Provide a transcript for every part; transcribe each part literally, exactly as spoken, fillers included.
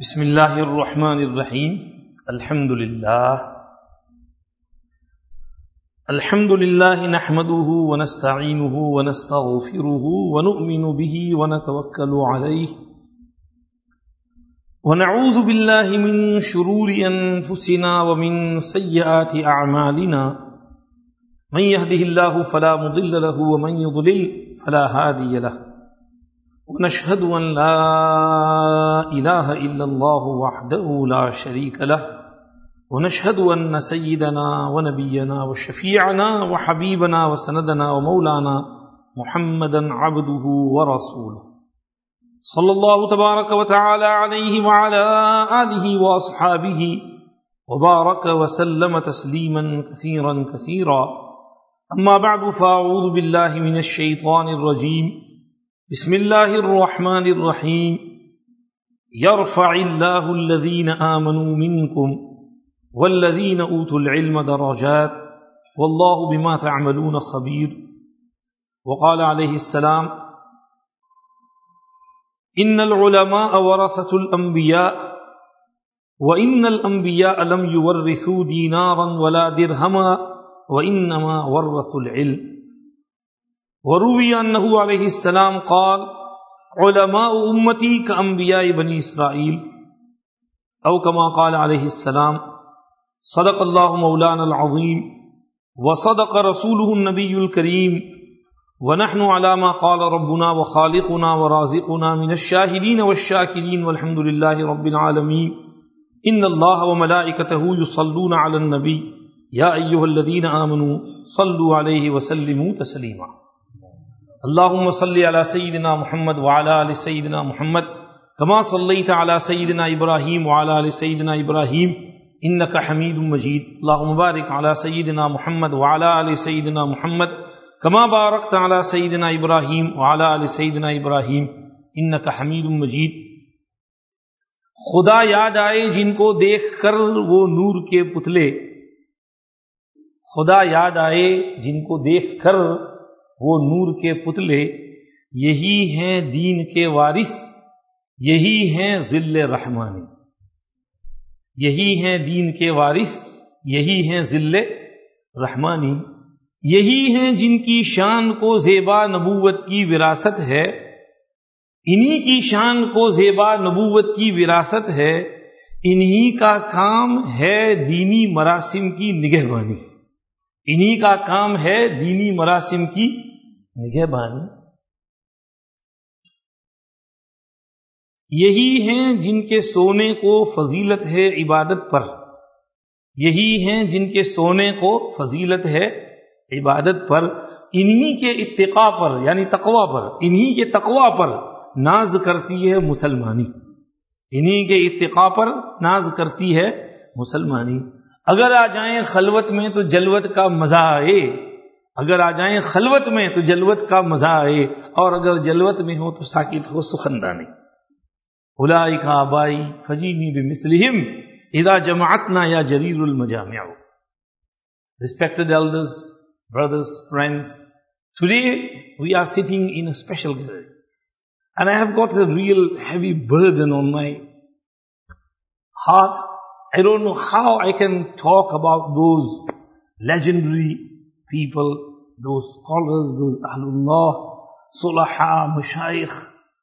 بسم اللہ الرحمن الرحیم الحمد للہ الحمد للہ نحمده ونستعینه ونستغفره ونؤمن به ونتوکل علیہ ونعوذ باللہ من شرور انفسنا ومن سیئات اعمالنا من يهده الله فلا مضل له ومن يضلل فلا هادي له ونشهد أن لا إله إلا الله وحده لا شريك له ونشهد أن سيدنا ونبينا وشفيعنا وحبيبنا وسندنا ومولانا محمدا عبده ورسوله صلى الله تبارك وتعالى عليه وعلى آله وأصحابه وبارك وسلم تسليما كثيرا كثيرا أما بعد فأعوذ بالله من الشيطان الرجيم بسم اللہ الرحمن الرحیم یرفع اللہ الذین آمنوا منکم والذین اوتوا العلم درجات واللہ بما تعملون خبیر. وقال علیہ السلام ان العلماء ورثة الانبیاء وان الانبیاء لم یورثوا دینارا ولا درہما وانما ورثوا العلم. وروی انہ علیہ السلام قال علماء امتی کانبیاء بنی اسرائیل او کما قال علیہ السلام صدق اللہ مولانا العظیم وصدق رسولہ النبی الکریم ونحن علی ما قال ربنا وخالقنا ورازقنا من الشاہدین والشاکرین والحمد للہ رب العالمین. ان اللہ وملائکتہ یصلون علی النبی یا ایہا الذین آمنوا صلوا علیہ وسلموا تسلیما. اللهم صل على سيدنا محمد وعلى آل سيدنا محمد كما صليت على سيدنا إبراهيم وعلى آل سيدنا إبراهيم إنك حميد مجيد. اللهم بارك على سيدنا محمد وعلى آل سيدنا محمد كما باركت على سيدنا إبراهيم وعلى آل سيدنا إبراهيم إنك حميد مجيد. خدا یاد آئے جن کو دیکھ کر وہ نور کے پتلے، خدا یاد آئے جن کو دیکھ کر وہ نور کے پتلے، یہی ہیں دین کے وارث، یہی ہیں ظل رحمانی. یہی ہیں دین کے وارث، یہی ہیں ظل رحمانی. یہی ہیں جن کی شان کو زیبا نبوت کی وراثت ہے، انہی کی شان کو زیبا نبوت کی وراثت ہے، انہی کا کام ہے دینی مراسم کی نگہبانی. انہی کا کام ہے دینی مراسم کی نگہبانی. یہی ہیں جن کے سونے کو فضیلت ہے عبادت پر، یہی ہیں جن کے سونے کو فضیلت ہے عبادت پر. انہی کے اتقاء پر یعنی تقوی پر، انہی کے تقوی پر ناز کرتی ہے مسلمانی. انہی کے اتقاء پر ناز کرتی ہے مسلمانی. اگر آ جائیں خلوت میں تو جلوت کا مزہ آئے، اگر آ جائیں خلوت میں تو جلوت کا مزہ آئے، اور اگر جلوت میں ہو تو ساکت ہو سخندانی. اولئک آبائی فجینی بمثلہم اذا جمعتنا یا جریر المجامع. Respected elders, brothers, friends, today we are sitting in a special gathering and I have got a real heavy burden on my heart. I don't know how I can talk about those legendary people, those scholars, those Ahlullah, Sulaha, Mashayikh.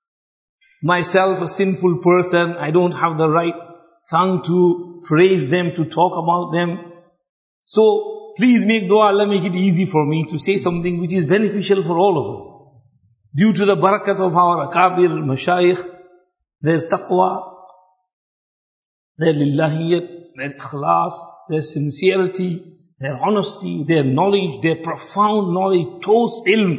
Myself, a sinful person, I don't have the right tongue to praise them, to talk about them. So, please make dua, Allah make it easy for me to say something which is beneficial for all of us. Due to the barakat of our akabir, Mashayikh, their taqwa, their lillahiyat, their ikhlas, their sincerity, their honesty, their knowledge, their profound knowledge, tos ilm.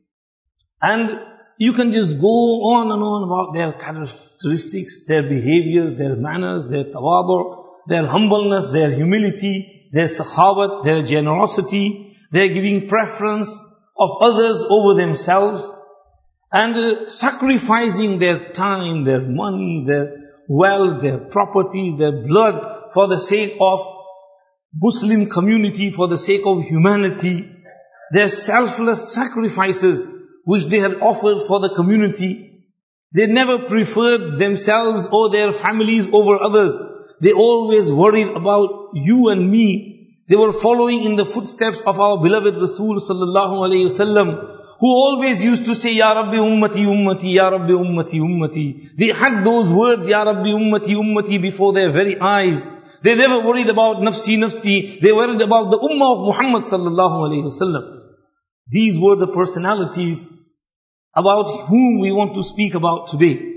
And you can just go on and on about their characteristics, their behaviors, their manners, their tawadu, their humbleness, their humility, their sahabat, their generosity, their giving preference of others over themselves, and uh, sacrificing their time, their money, their wealth, their property, their blood for the sake of Muslim community, for the sake of humanity, their selfless sacrifices which they had offered for the community. They never preferred themselves or their families over others. They always worried about you and me. They were following in the footsteps of our beloved Rasul sallallahu alayhi wasallam, who always used to say, Ya Rabbi ummati ummati, Ya Rabbi ummati ummati. They had those words, Ya Rabbi ummati ummati, before their very eyes. They never worried about nafsi nafsi. They worried about the ummah of Muhammad sallallahu alayhi wasallam. These were the personalities about whom we want to speak about today.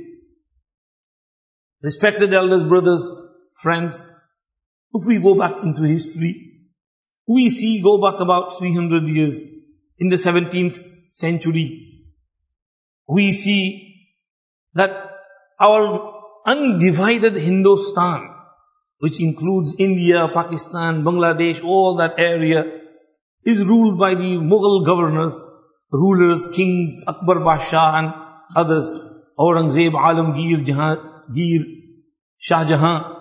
Respected elders, brothers, friends, if we go back into history, we see, go back about three hundred years, in the seventeenth century, we see that our undivided Hindustan, which includes India, Pakistan, Bangladesh, all that area, is ruled by the Mughal governors, rulers, kings, Akbar Basha and others, Aurangzeb, Alamgir, Jahangir, Shah Jahan.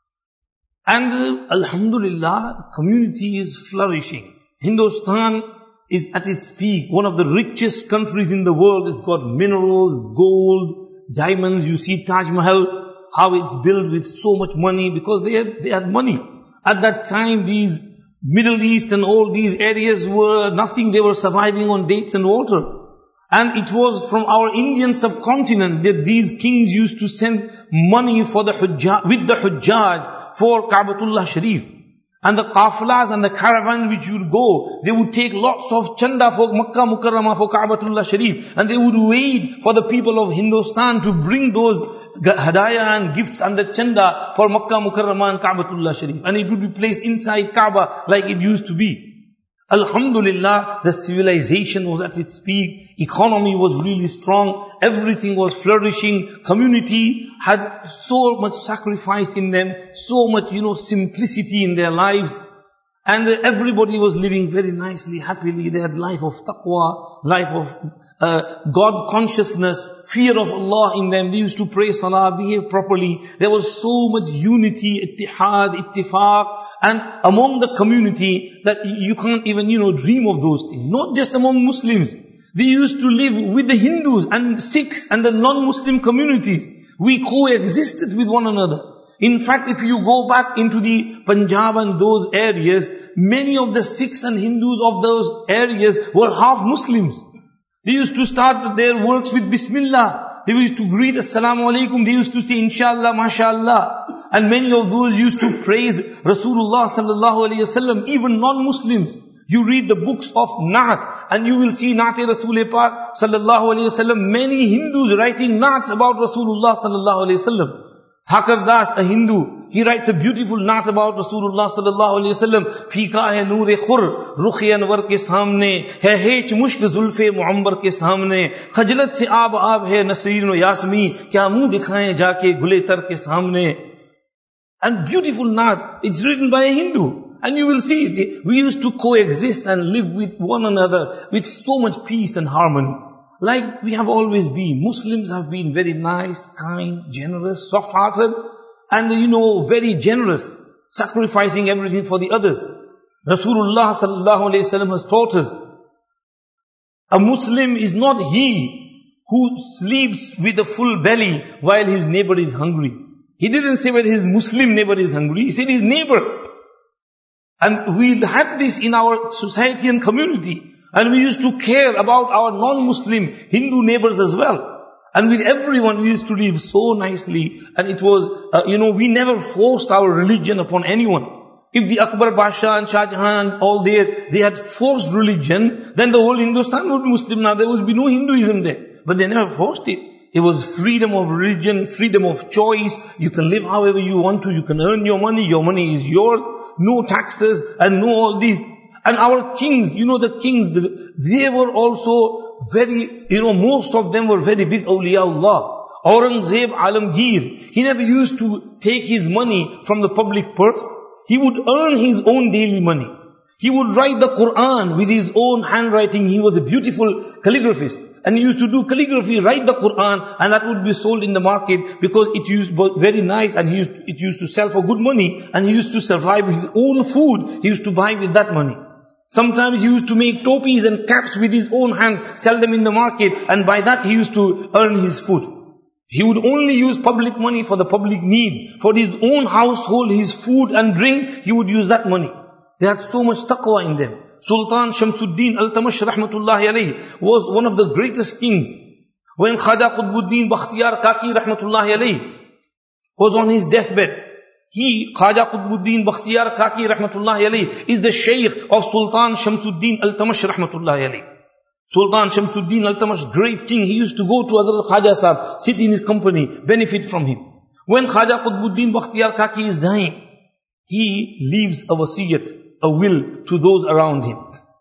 And uh, Alhamdulillah, the community is flourishing. Hindustan is at its peak, one of the richest countries in the world. It's got minerals, gold, diamonds. You see Taj Mahal, how it's built with so much money, because they had, they had money. At that time, these Middle East and all these areas were nothing. They were surviving on dates and water. And it was from our Indian subcontinent that these kings used to send money for the Hujjaj, with the Hujjaj for Ka'batullah Sharif. And the qafilas and the caravans which would go, they would take lots of chanda for Makkah Mukarramah for Ka'batullah Sharif. And they would wait for the people of Hindustan to bring those hadaya and gifts and the chanda for Makkah Mukarramah and Ka'batullah Sharif. And it would be placed inside Kaaba like it used to be. Alhamdulillah, the civilization was at its peak. Economy was really strong. Everything was flourishing. Community had so much sacrifice in them, so much, you know, simplicity in their lives. And everybody was living very nicely, happily. They had life of taqwa, life of uh, God consciousness, fear of Allah in them. They used to pray salah, behave properly. There was so much unity, ittihad, ittifaq, and among the community that you can't even, you know, dream of those things. Not just among Muslims. They used to live with the Hindus and Sikhs and the non-Muslim communities. We coexisted with one another. In fact, if you go back into the Punjab and those areas, many of the Sikhs and Hindus of those areas were half Muslims. They used to start their works with Bismillah. They used to greet Assalamu alaikum. They used to say Inshallah, MashaAllah. And many of those used to praise Rasulullah sallallahu alayhi wasallam, even non-Muslims. You read the books of Naat and you will see Naat-e Rasul Pak sallallahu alayhi wasallam. Many Hindus writing Naats about Rasulullah sallallahu alayhi wasallam. Thakar Das, a Hindu, he writes a beautiful naat about Rasulullah sallallahu alayhi wasallam. Fika hai noor-e khur, rukh-e anwar ke samne, hai hech mushk zulf-e muambar ke samne, khajlat se aab aab hai nasrin o yasmi, kya muh dikhaye jaake gule tar ke samne. And beautiful naat, it's written by a Hindu. And you will see, we used to coexist and live with one another with so much peace and harmony. Like we have always been. Muslims have been very nice, kind, generous, soft-hearted, and you know, very generous, sacrificing everything for the others. Rasulullah sallallahu alayhi wasallam has taught us, a Muslim is not he who sleeps with a full belly while his neighbor is hungry. He didn't say when his Muslim neighbor is hungry, he said his neighbor. And we had this in our society and community. And we used to care about our non-Muslim Hindu neighbors as well. And with everyone we used to live so nicely. And it was, uh, you know, we never forced our religion upon anyone. If the Akbar Basha and Shah Jahan, all there, they had forced religion, then the whole Hindustan would be Muslim now. There would be no Hinduism there. But they never forced it. It was freedom of religion, freedom of choice. You can live however you want to. You can earn your money. Your money is yours. No taxes and no all these. And our kings, you know the kings, they were also very, you know, most of them were very big awliyaullah. Aurangzeb, Alamgir, he never used to take his money from the public purse. He would earn his own daily money. He would write the Quran with his own handwriting. He was a beautiful calligraphist. And he used to do calligraphy, write the Quran, and that would be sold in the market because it used very nice and he used, it used to sell for good money. And he used to survive with his own food. He used to buy with that money. Sometimes he used to make topis and caps with his own hand, sell them in the market, and by that he used to earn his food. He would only use public money for the public needs. For his own household, his food and drink, he would use that money. They had so much taqwa in them. Sultan Shamsuddin Iltutmish rahmatullahi alayhi was one of the greatest kings. When Khaja Qutbuddin Bakhtiyar Kaki rahmatullahi alayhi was on his deathbed, he, Khaja Qutbuddin Bakhtiyar Kaki rahmatullahi alayhi, is the Shaykh of Sultan Shamsuddin Iltutmish rahmatullahi alayhi. Sultan Shamsuddin Iltutmish, great king, he used to go to Hazrat Khaja Sahib, sit in his company, benefit from him. When Khaja Qutbuddin Bakhtiyar Kaki is dying, he leaves a wasiyat, a will to those around him.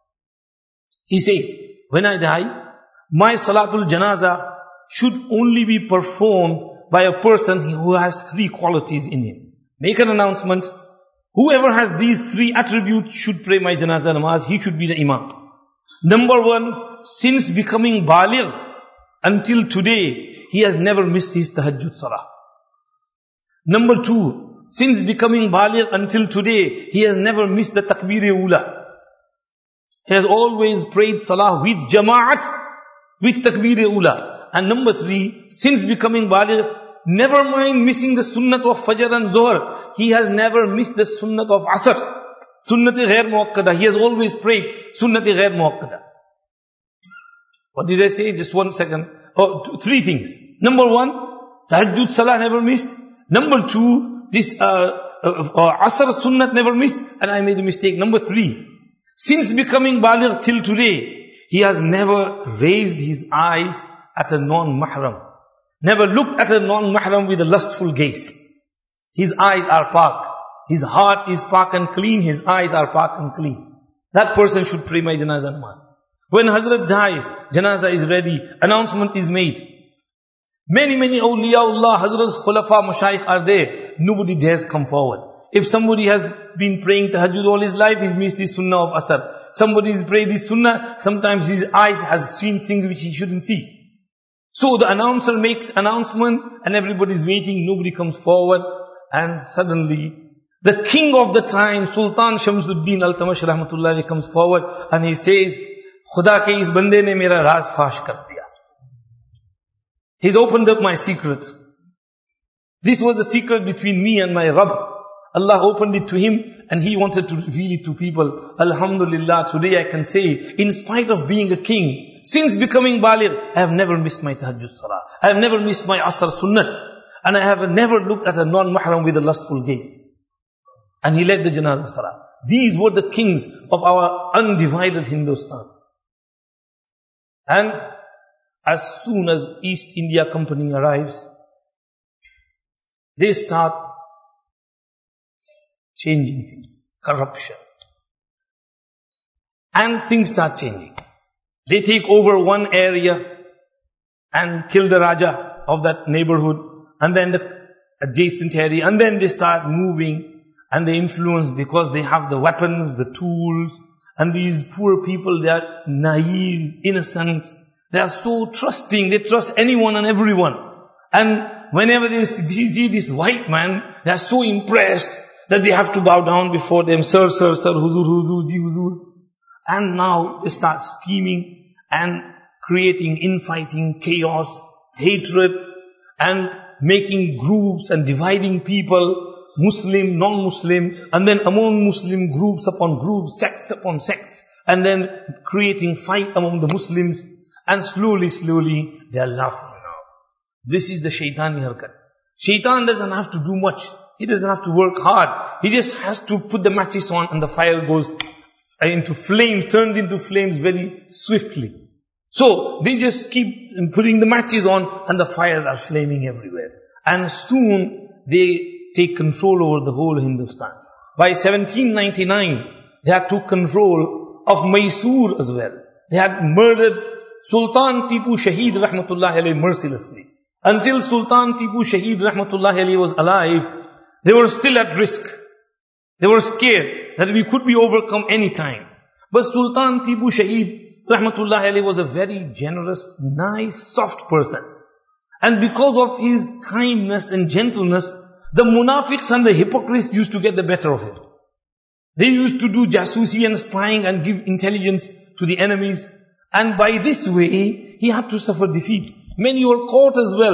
He says, when I die, my Salatul Janaza should only be performed by a person who has three qualities in him. Make an announcement. Whoever has these three attributes should pray my Janaza namaz. He should be the Imam. Number one, since becoming baligh until today, he has never missed his tahajjud salah. Number two, since becoming baligh until today, he has never missed the takbir-e-ula. He has always prayed salah with jama'at, with takbir-e-ula. And number three, since becoming baligh, never mind missing the sunnat of Fajr and Zohar, he has never missed the sunnat of Asr. Sunnati ghair muakkada. He has always prayed sunnati ghair muakkada. What did I say? Just one second. Oh, two, three things. Number one, tahajjud salah never missed. Number two, this uh, uh, uh, Asr sunnat never missed. And I made a mistake. Number three, since becoming baligh till today, he has never raised his eyes at a non-mahram. Never looked at a non-mahram with a lustful gaze. His eyes are pak. His heart is pak and clean. His eyes are pak and clean. That person should pray my Janazah namaz. When Hazrat dies, Janazah is ready. Announcement is made. Many, many awliyaullah, Hazrat's khulafa, mashayikh are there. Nobody dares come forward. If somebody has been praying tahajjud all his life, he's missed the sunnah of Asr. Somebody is praying the sunnah, sometimes his eyes has seen things which he shouldn't see. So the announcer makes announcement and everybody is waiting. Nobody comes forward. And suddenly, the king of the time, Sultan Shamsuddin Iltutmish rahmatullahi comes forward and he says, Khuda ke is bande ne mera raz fash kar diya. He's opened up my secret. This was the secret between me and my Rabb. Allah opened it to him and he wanted to reveal it to people. Alhamdulillah, today I can say, in spite of being a king, since becoming baligh, I have never missed my tahajjud salah. I have never missed my asr sunnat. And I have never looked at a non-mahram with a lustful gaze. And he led the janazah salah. These were the kings of our undivided Hindustan. And as soon as East India Company arrives, they start changing things. Corruption. And things start changing. They take over one area and kill the Raja of that neighborhood. And then the adjacent area. And then they start moving. And they influence because they have the weapons, the tools. And these poor people, they are naive, innocent. They are so trusting. They trust anyone and everyone. And whenever they see this white man, they are so impressed that they have to bow down before them. Sir, sir, sir, huzur, huzur, ji huzur. And now they start scheming and creating infighting, chaos, hatred, and making groups and dividing people, Muslim, non-Muslim, and then among Muslim groups upon groups, sects upon sects, and then creating fight among the Muslims. And slowly, slowly, they are laughing now. This is the shaitani harkat. Shaitan doesn't have to do much. He doesn't have to work hard. He just has to put the matches on and the fire goes into flames, turns into flames very swiftly. So, they just keep putting the matches on and the fires are flaming everywhere. And soon, they take control over the whole Hindustan. By seventeen ninety-nine, they had took control of Mysore as well. They had murdered Sultan Tipu Shaheed rahmatullahi alayhi mercilessly. Until Sultan Tipu Shaheed rahmatullahi alayhi was alive, they were still at risk. They were scared that we could be overcome any time. But Sultan Tipu Shaheed rahmatullahi alayhi was a very generous, nice, soft person. And because of his kindness and gentleness, the munafiqs and the hypocrites used to get the better of him. They used to do jasusi and spying and give intelligence to the enemies. And by this way, he had to suffer defeat. Many were caught as well.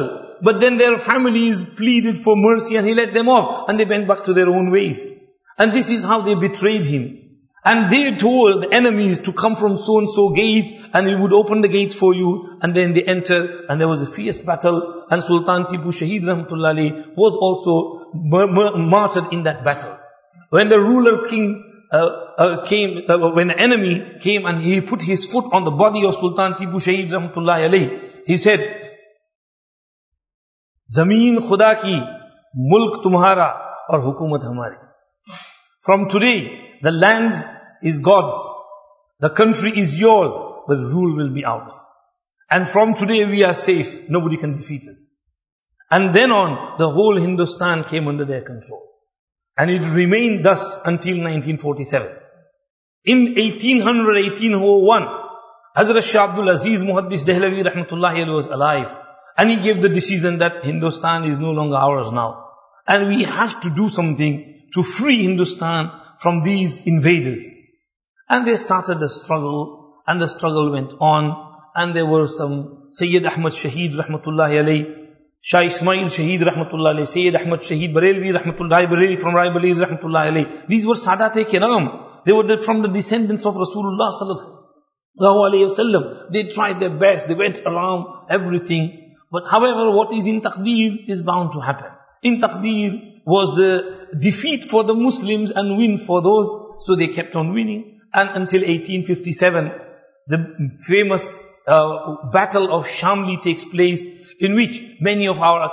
But then their families pleaded for mercy and he let them off. And they went back to their own ways. And this is how they betrayed him. And they told the enemies to come from so-and-so gates, and we would open the gates for you. And then they entered, and there was a fierce battle. And Sultan Tipu Shaheed Rahmatullah Alayhi was also martyred in that battle. When the ruler king uh, uh, came, uh, when the enemy came and he put his foot on the body of Sultan Tipu Shaheed Rahmatullah Alayhi, he said, Zameen Khuda ki, mulk tumhara, aur hukumat hamari. From today, the land is God's, the country is yours, but rule will be ours. And from today we are safe, nobody can defeat us. And then on, the whole Hindustan came under their control. And it remained thus until nineteen forty-seven. In eighteen hundred, eighteen oh one, Hazrat Shah Abdul Aziz Muhaddis Dehlavi Rahmatullahi was alive. And he gave the decision that Hindustan is no longer ours now. And we have to do something to free Hindustan from these invaders. And they started a struggle, and the struggle went on, and there were some Sayyid Ahmad Shaheed Rahmatullahi Alayhi, Shah Ismail Shaheed Rahmatullahi Alayhi, Sayyid Ahmad Shaheed Barelvi Rahmatullahi Barelvi from Raibali Rahmatullahi Alayhi. These were Sadat-e Kiram. They were the, from the descendants of Rasulullah Sallallahu Alaihi Wasallam. They tried their best, they went around everything. But however, what is in Taqdeer is bound to happen. In Taqdeer was the defeat for the Muslims and win for those, so they kept on winning. And until eighteen fifty-seven, the famous uh, battle of Shamli takes place, in which many of our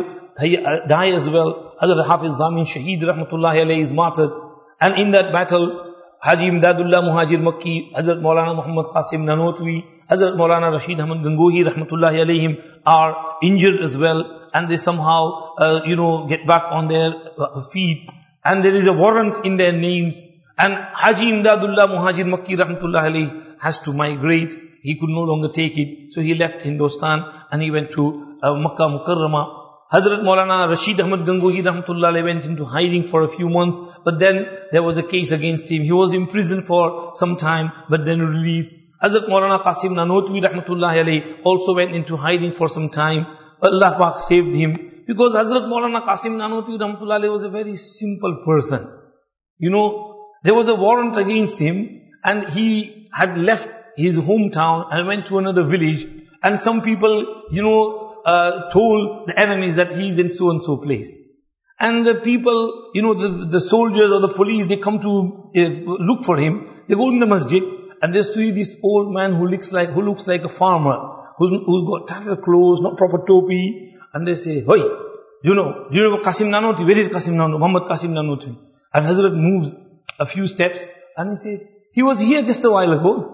Akabir die as well. Hazrat Hafiz Zamin Shaheed Rahmatullahi Alayhi is martyred. And in that battle, Haji Imdadullah Muhajir Makki, Hazrat Maulana Muhammad Qasim Nanotwi, Hazrat Maulana Rashid Ahmad Gangohi Rahmatullahi Alayhim are injured as well. And they somehow, uh, you know, get back on their uh, feet. And there is a warrant in their names. And Haji Imdadullah Muhajir Makki Rahmatullahi Alayhi has to migrate. He could no longer take it. So he left Hindustan and he went to uh, Makkah Mukarramah. Hazrat Maulana Rashid Ahmad Gangohi Rahmatullahi Alayhi went into hiding for a few months. But then there was a case against him. He was imprisoned for some time, but then released. Hazrat Maulana Qasim Nanotwi Rahmatullahi Alayhi also went into hiding for some time. Allah Pak saved him. Because Hazrat Maulana Qasim Nanotwi Rahmatullahi Alayhi was a very simple person. You know, there was a warrant against him and he had left his hometown and went to another village. And some people, you know, uh, told the enemies that he is in so and so place. And the people, you know, the, the soldiers or the police, they come to uh, look for him. They go in the masjid and they see this old man who looks like, who looks like a farmer. Who's, who's got tattered clothes, not proper topi. And they say, Hoi, you know, do you know Qasim Nanotwi? Where is Qasim Nanotwi? Muhammad Qasim Nanotwi. And Hazrat moves a few steps and he says, he was here just a while ago.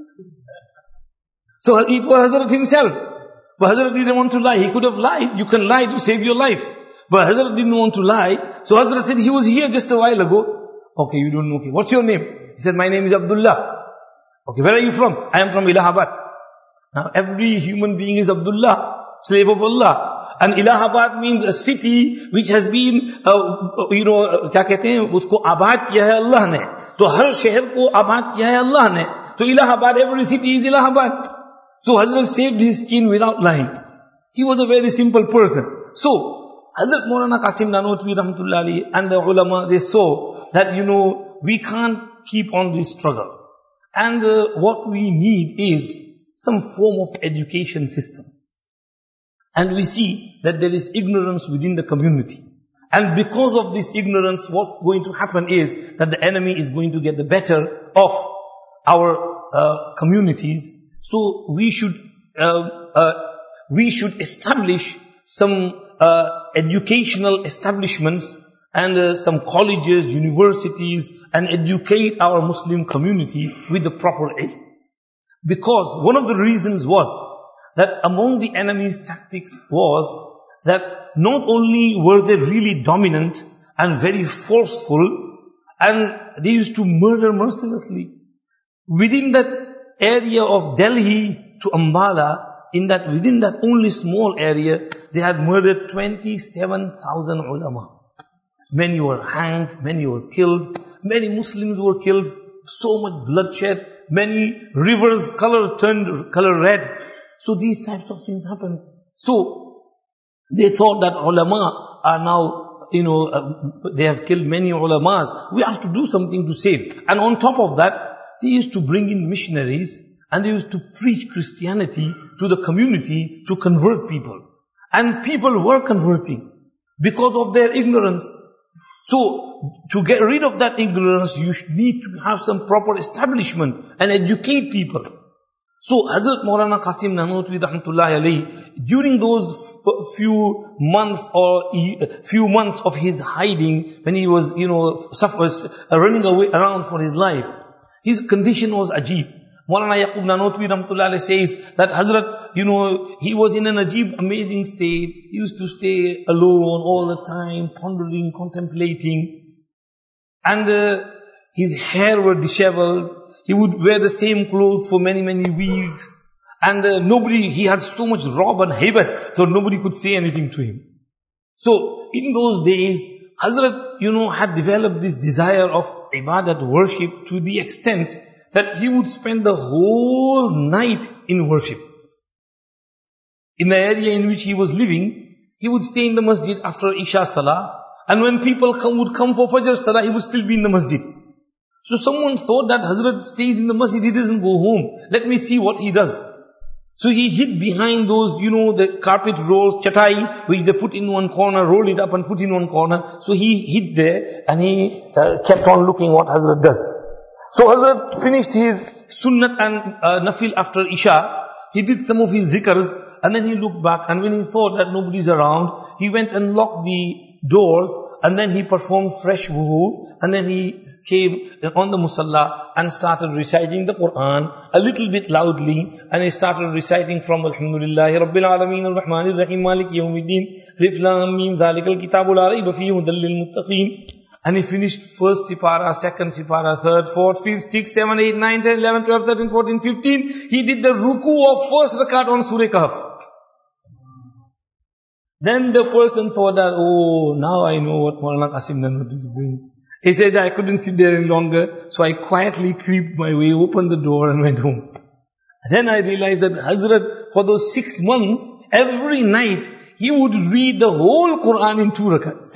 So it was Hazrat himself. But Hazrat didn't want to lie. He could have lied. You can lie to save your life. But Hazrat didn't want to lie. So Hazrat said, he was here just a while ago. Okay, you don't know. Okay, what's your name? He said, my name is Abdullah. Okay, where are you from? I am from Allahabad. Now every human being is Abdullah, slave of Allah. And Allahabad means a city which has been, uh, you know, क्या कहते हैं, उसको आबाद किया है अल्लाह ने. तो हर शहर को आबाद किया है अल्लाह ने. तो Allahabad, every city is Allahabad. So Hazrat saved his skin without lying. He was a very simple person. So Hazrat Maulana Qasim Nanotwi Rahmatullahi Alayhi and the ulama, they saw that, you know, we can't keep on this struggle. And uh, what we need is some form of education system. And we see that there is ignorance within the community. And because of this ignorance, what's going to happen is that the enemy is going to get the better of our uh, communities. So we should uh, uh, we should establish some uh, educational establishments and uh, some colleges, universities, and educate our Muslim community with the proper ilm. Because one of the reasons was that among the enemy's tactics was that not only were they really dominant and very forceful, and they used to murder mercilessly. Within that area of Delhi to Ambala, in that, within that only small area, they had murdered twenty-seven thousand ulama. Many were hanged, many were killed, many Muslims were killed, so much bloodshed, many rivers color turned color red. So these types of things happened. So, They thought that ulama are now, you know, uh, they have killed many ulamas. We have to do something to save. And on top of that, they used to bring in missionaries and they used to preach Christianity to the community to convert people. And people were converting because of their ignorance. So, to get rid of that ignorance, you need to have some proper establishment and educate people. So, Hazrat Maulana Qasim Nanotwi rahmatullahi alayhi, during those f- few months or e- few months of his hiding, when he was, you know, suffers, uh, running away around for his life, his condition was ajib. Maulana Yaqub Nanotwi rahmatullahi alayhi says that Hazrat, you know, he was in an ajib, amazing state. He used to stay alone all the time, pondering, contemplating. And uh, his hair were disheveled. He would wear the same clothes for many, many weeks. And uh, nobody, he had so much rob and haibat, so nobody could say anything to him. So, in those days, Hazrat, you know, had developed this desire of ibadat, worship, to the extent that he would spend the whole night in worship. In the area in which he was living, he would stay in the masjid after Isha Salah. And when people come, would come for Fajr Salah, he would still be in the masjid. So someone thought that Hazrat stays in the masjid, he doesn't go home. Let me see what he does. So he hid behind those, you know, the carpet rolls, chatai, which they put in one corner, roll it up and put in one corner. So he hid there and he uh, kept on looking what Hazrat does. So Hazrat finished his sunnat and uh, nafil after Isha. He did some of his zikrs and then he looked back, and when he thought that nobody's around, he went and locked the doors, and then he performed fresh wudu, and then he came on the musalla and started reciting the Quran a little bit loudly, and he started reciting from Alhamdulillahi Rabbil Alameen Ar-Rahmanir Rahim Maliki Yawmiddin Alif Lam Mim Zalikal Kitabul La Rayba Fihi Hudan Lil Muttaqin. And he finished first sipara, second sipara, third, fourth, fifth, sixth, seventh, eighth, ninth, tenth, eleventh, twelfth, thirteenth, fourteenth, fifteenth. He did the ruku of first rakat on Surah Kahf. Then the person thought that, oh, now I know what Maulana Qasim Nanotwi is doing. He said, I couldn't sit there any longer, so I quietly creeped my way, opened the door and went home. Then I realized that Hazrat, for those six months, every night, he would read the whole Quran in two rakats.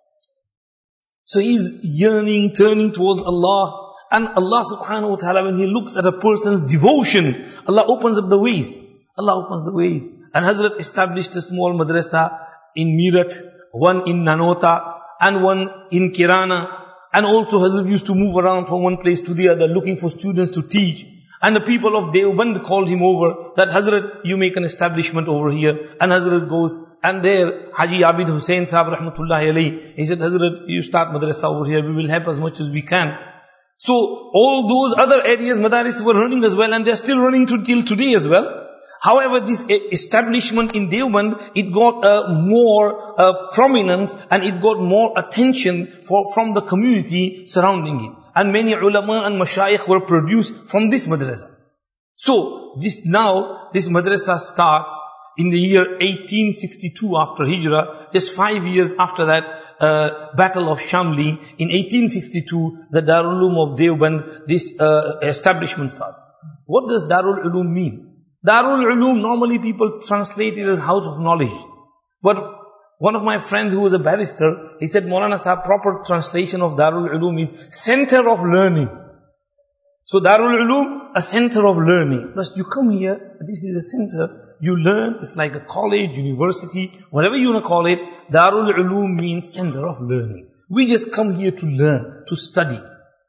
So he's yearning, turning towards Allah. And Allah subhanahu wa ta'ala, when He looks at a person's devotion, Allah opens up the ways. Allah opens the ways. And Hazrat established a small madrasa in Meerut, one in Nanota, and one in Kirana. And also Hazrat used to move around from one place to the other, looking for students to teach. And the people of Deoband called him over, that Hazrat, you make an establishment over here. And Hazrat goes, and there, Haji Abid Hussain Sahib Rahmatullahi Alayhi, he said, Hazrat, you start madrasa over here, we will help as much as we can. So, all those other areas, madaris were running as well, and they're still running to, till today as well. However, this establishment in Deoband, it got uh, more uh, prominence and it got more attention for, from the community surrounding it. And many ulama and mashayikh were produced from this madrasa. So, this now, this madrasa starts in the year eighteen sixty-two after Hijrah, just five years after that uh, Battle of Shamli. In eighteen sixty-two, the Darul Uloom of Deoband, this uh, establishment starts. What does Darul Uloom mean? Darul Uloom, normally people translate it as house of knowledge. But one of my friends who was a barrister, he said, Maulana Sahib, proper translation of Darul Uloom is center of learning. So Darul Uloom, a center of learning. Plus you come here, this is a center, you learn, it's like a college, university, whatever you want to call it. Darul Uloom means center of learning. We just come here to learn, to study.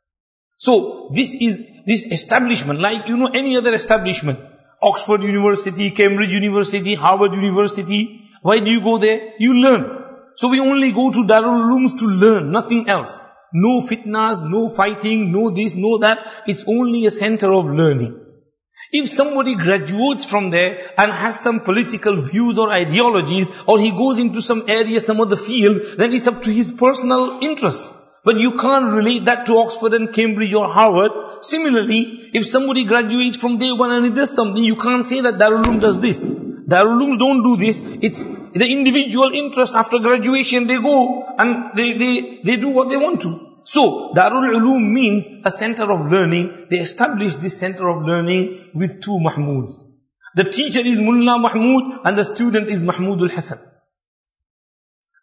So this is, this establishment, like you know any other establishment, Oxford University, Cambridge University, Harvard University. Why do you go there? You learn. So we only go to Darul Ulooms to learn, nothing else. No fitnas, no fighting, no this, no that. It's only a center of learning. If somebody graduates from there and has some political views or ideologies, or he goes into some area, some other field, then it's up to his personal interest. But you can't relate that to Oxford and Cambridge or Harvard. Similarly, if somebody graduates from day one and he does something, you can't say that Darul Uloom does this. Darul Ulooms don't do this. It's the individual interest. After graduation, they go and they, they, they do what they want to. So, Darul Uloom means a center of learning. They established this center of learning with two Mahmoods. The teacher is Mullah Mahmood and the student is Mahmoodul Hasan.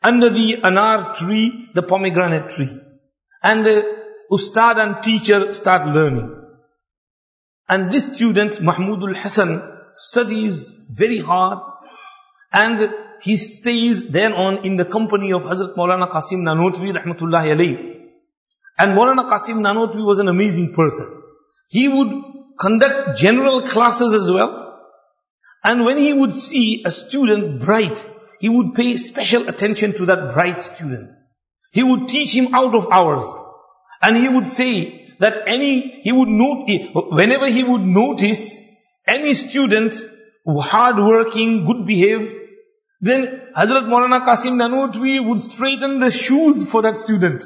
under the anar tree, the pomegranate tree. And the ustad and teacher start learning. And this student, Mahmudul Hasan, studies very hard, and he stays then on in the company of Hazrat Maulana Qasim Nanotwi rahmatullahi alayhi. And Maulana Qasim Nanotwi was an amazing person. He would conduct general classes as well. And when he would see a student bright, he would pay special attention to that bright student. He would teach him out of hours. And he would say that any, he would note, whenever he would notice any student hard-working, good behaved, then Hazrat Maulana Qasim Nanotwi would straighten the shoes for that student.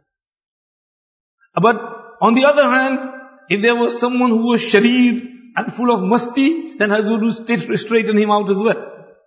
But on the other hand, if there was someone who was sharir and full of masti, then Hazrat would straighten him out as well.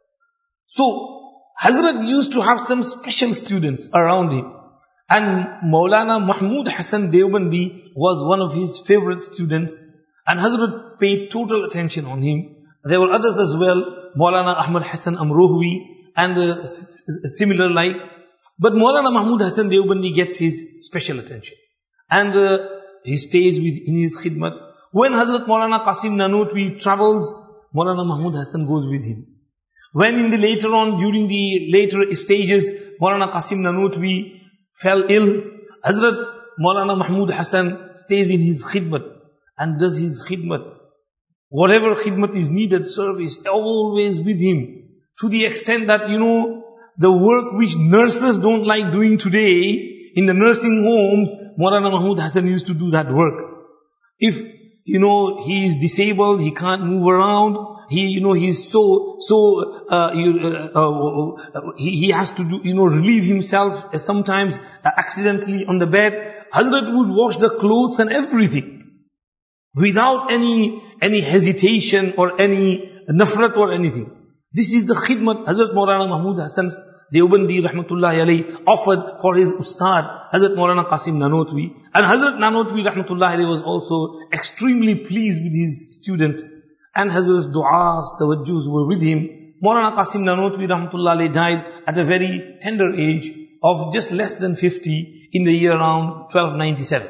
So, Hazrat used to have some special students around him. And Maulana Mahmud Hasan Deobandi was one of his favorite students. And Hazrat paid total attention on him. There were others as well, Maulana Ahmad Hasan Amrohwi and uh, similar like. But Maulana Mahmud Hasan Deobandi gets his special attention. And uh, he stays with in his khidmat. When Hazrat Maulana Qasim Nanotwi travels, Maulana Mahmud Hasan goes with him. When in the later on, during the later stages, Maulana Qasim Nanotwi fell ill, Hazrat Maulana Mahmud Hasan stays in his khidmat and does his khidmat. Whatever khidmat is needed, service, always with him. To the extent that, you know, the work which nurses don't like doing today, in the nursing homes, Maulana Mahmud Hasan used to do that work. If, you know, he is disabled, he can't move around, he, you know, he's so, so, uh, you, uh, uh, he, he has to do, you know, relieve himself uh, sometimes uh, accidentally on the bed. Hazrat would wash the clothes and everything without any, any hesitation or any nafrat or anything. This is the khidmat Hazrat Maulana Mahmud Hasan Deobandi rahmatullahi alayhi offered for his ustad, Hazrat Maulana Qasim Nanotwi. And Hazrat Nanotwi rahmatullahi alayhi was also extremely pleased with his student. And Hazrat's du'as, tawajjuhs were with him. Maulana Qasim Nanotwi rahmatullahi alayhi died at a very tender age of just less than fifty in the year around twelve ninety-seven.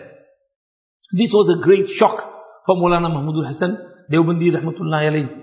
This was a great shock for Maulana Mahmudul Hasan Deobandi rahmatullahi alayhi.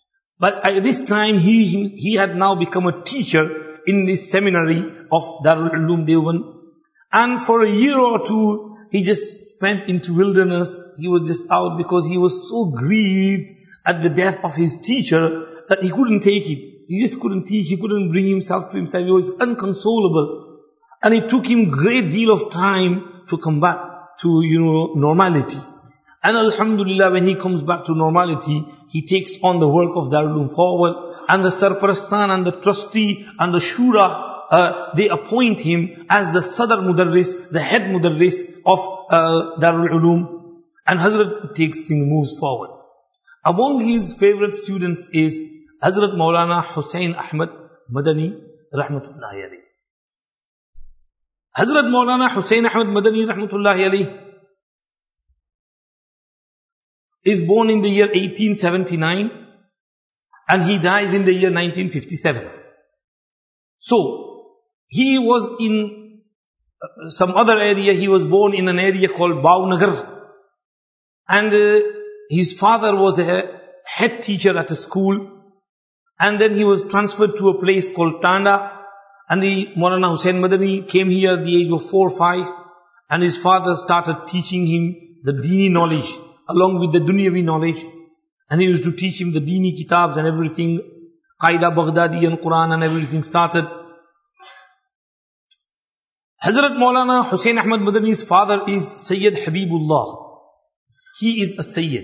But at this time, he, he, he had now become a teacher in this seminary of Darul Uloom Deoband. And for a year or two, he just went into wilderness. He was just out because he was so grieved at the death of his teacher that he couldn't take it. He just couldn't teach. He couldn't bring himself to himself. He was unconsolable. And it took him a great deal of time to come back to, you know, normality. And alhamdulillah, when he comes back to normality, he takes on the work of Darul Uloom forward. And the Sarparastan and the trustee and the shura, uh, they appoint him as the Sadr Mudarris, the head Mudarris of uh, Darul Uloom. And Hazrat takes things, moves forward. Among his favorite students is Hazrat Maulana Hussain Ahmad Madani rahmatullahi alayhi. Hazrat Maulana Hussain Ahmad Madani rahmatullahi alayhi is born in the year eighteen seventy-nine and he dies in the year nineteen fifty-seven. So, he was in some other area. He was born in an area called Bhavnagar. And uh, his father was a head teacher at a school. And then he was transferred to a place called Tanda. And the Maulana Hussain Madani came here at the age of four or five. And his father started teaching him the Deeni knowledge, along with the Dunyavi knowledge. And he used to teach him the Deeni kitabs and everything. Qaida Baghdadi and Quran and everything started. Hazrat Maulana Hussain Ahmad Madani's father is Sayyid Habibullah. He is a Sayyid.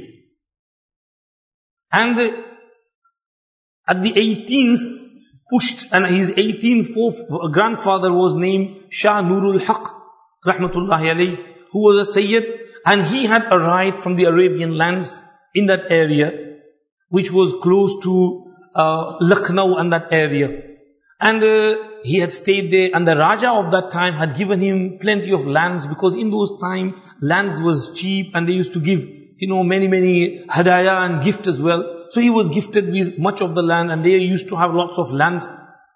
And at the eighteenth, pushed, and his eighteenth grandfather was named Shah Nurul Haq, rahmatullahi alayhi, who was a Sayyid. And he had arrived from the Arabian lands in that area, which was close to uh, Lucknow and that area. And uh, he had stayed there, and the Raja of that time had given him plenty of lands, because in those times, lands was cheap and they used to give, you know, many, many hadaya and gift as well. So he was gifted with much of the land, and they used to have lots of land.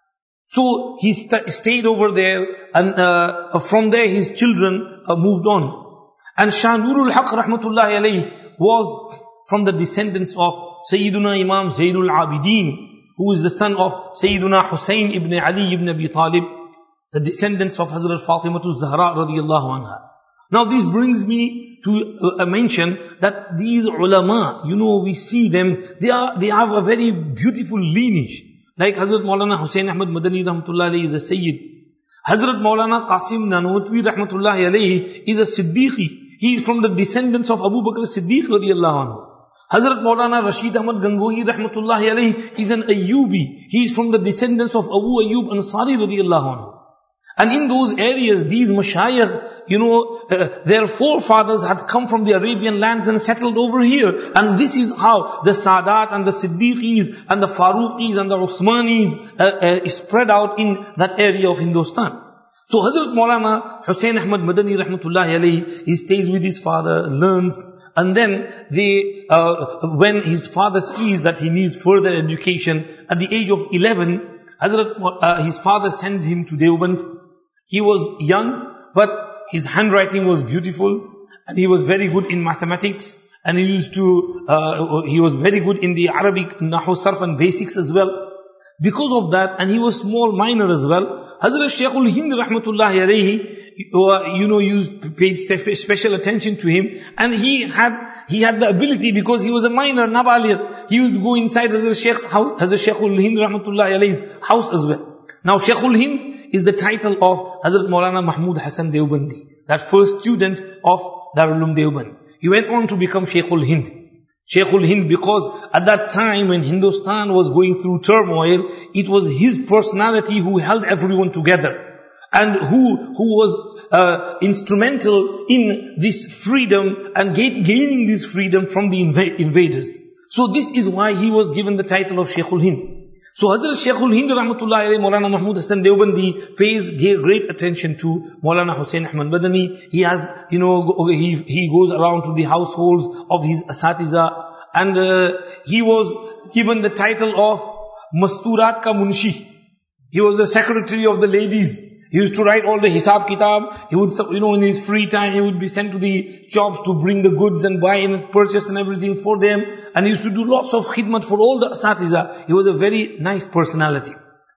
So he st- stayed over there, and uh, from there his children uh, moved on. And Shah Nurul Haq rahmatullahi alayhi was from the descendants of Sayyiduna Imam Zainul Abidin, who is the son of Sayyiduna Hussein ibn Ali ibn Abi Talib, the descendants of Hazrat Fatimatu Zahra radiyallahu anha. Now this brings me to uh, mention that these ulama, you know, we see them, they are, they have a very beautiful lineage. Like Hazrat Maulana Hussain Ahmad Madani rahmatullahi alayhi is a Sayyid. Hazrat Maulana Qasim Nanotwi rahmatullahi alayhi is a Siddiqi. He is from the descendants of Abu Bakr Siddiq radiyallahu anhu. Hazrat Maulana Rashid Ahmad Gangohi rahmatullahi alayhi is an Ayyubi. He is from the descendants of Abu Ayyub Ansari radiyallahu anhu. And in those areas, these mashayikh, you know, uh, their forefathers had come from the Arabian lands and settled over here. And this is how the Sadat and the Siddiqis and the Faruqis and the Uthmanis uh, uh, spread out in that area of Hindustan. So Hazrat Maulana Hussain Ahmad Madani rahmatullahi alayhi, he stays with his father, learns, and then they, uh, when his father sees that he needs further education, at the age of eleven, Hazrat, uh, his father sends him to Deoband. He was young, but his handwriting was beautiful, and he was very good in mathematics, and he used to, uh, he was very good in the Arabic Nahu Sarf and basics as well. Because of that, and he was small minor as well, Hazrat Shaykhul Hind rahmatullahi alayhi, you know, used, paid special attention to him, and he had, he had the ability, because he was a minor, nabalir, he would go inside Hazrat Shaykh's house, Hazrat Shaykhul Hind rahmatullahi alayhi's house as well. Now Shaykhul Hind is the title of Hazrat Maulana Mahmud Hassan Deobandi, that first student of Darul Uloom Deoband. He went on to become Shaykhul Hind. Shaykhul Hind, because at that time when Hindustan was going through turmoil, it was his personality who held everyone together, and who who was uh, instrumental in this freedom and gaining this freedom from the inv- invaders. So this is why he was given the title of Shaykhul Hind. So Hazrat Shaykhul Hind rahmatullahi alayhi, Maulana Mahmud Hassan Deobandi pays great attention to Maulana Hussain Ahmad Madani. He has, you know, he, he goes around to the households of his asatiza, and uh, he was given the title of Masturat Ka Munshi. He was the secretary of the ladies. He used to write all the hisab kitab. He would, you know, in his free time, he would be sent to the shops to bring the goods and buy and purchase and everything for them. And he used to do lots of khidmat for all the asatiza. He was a very nice personality.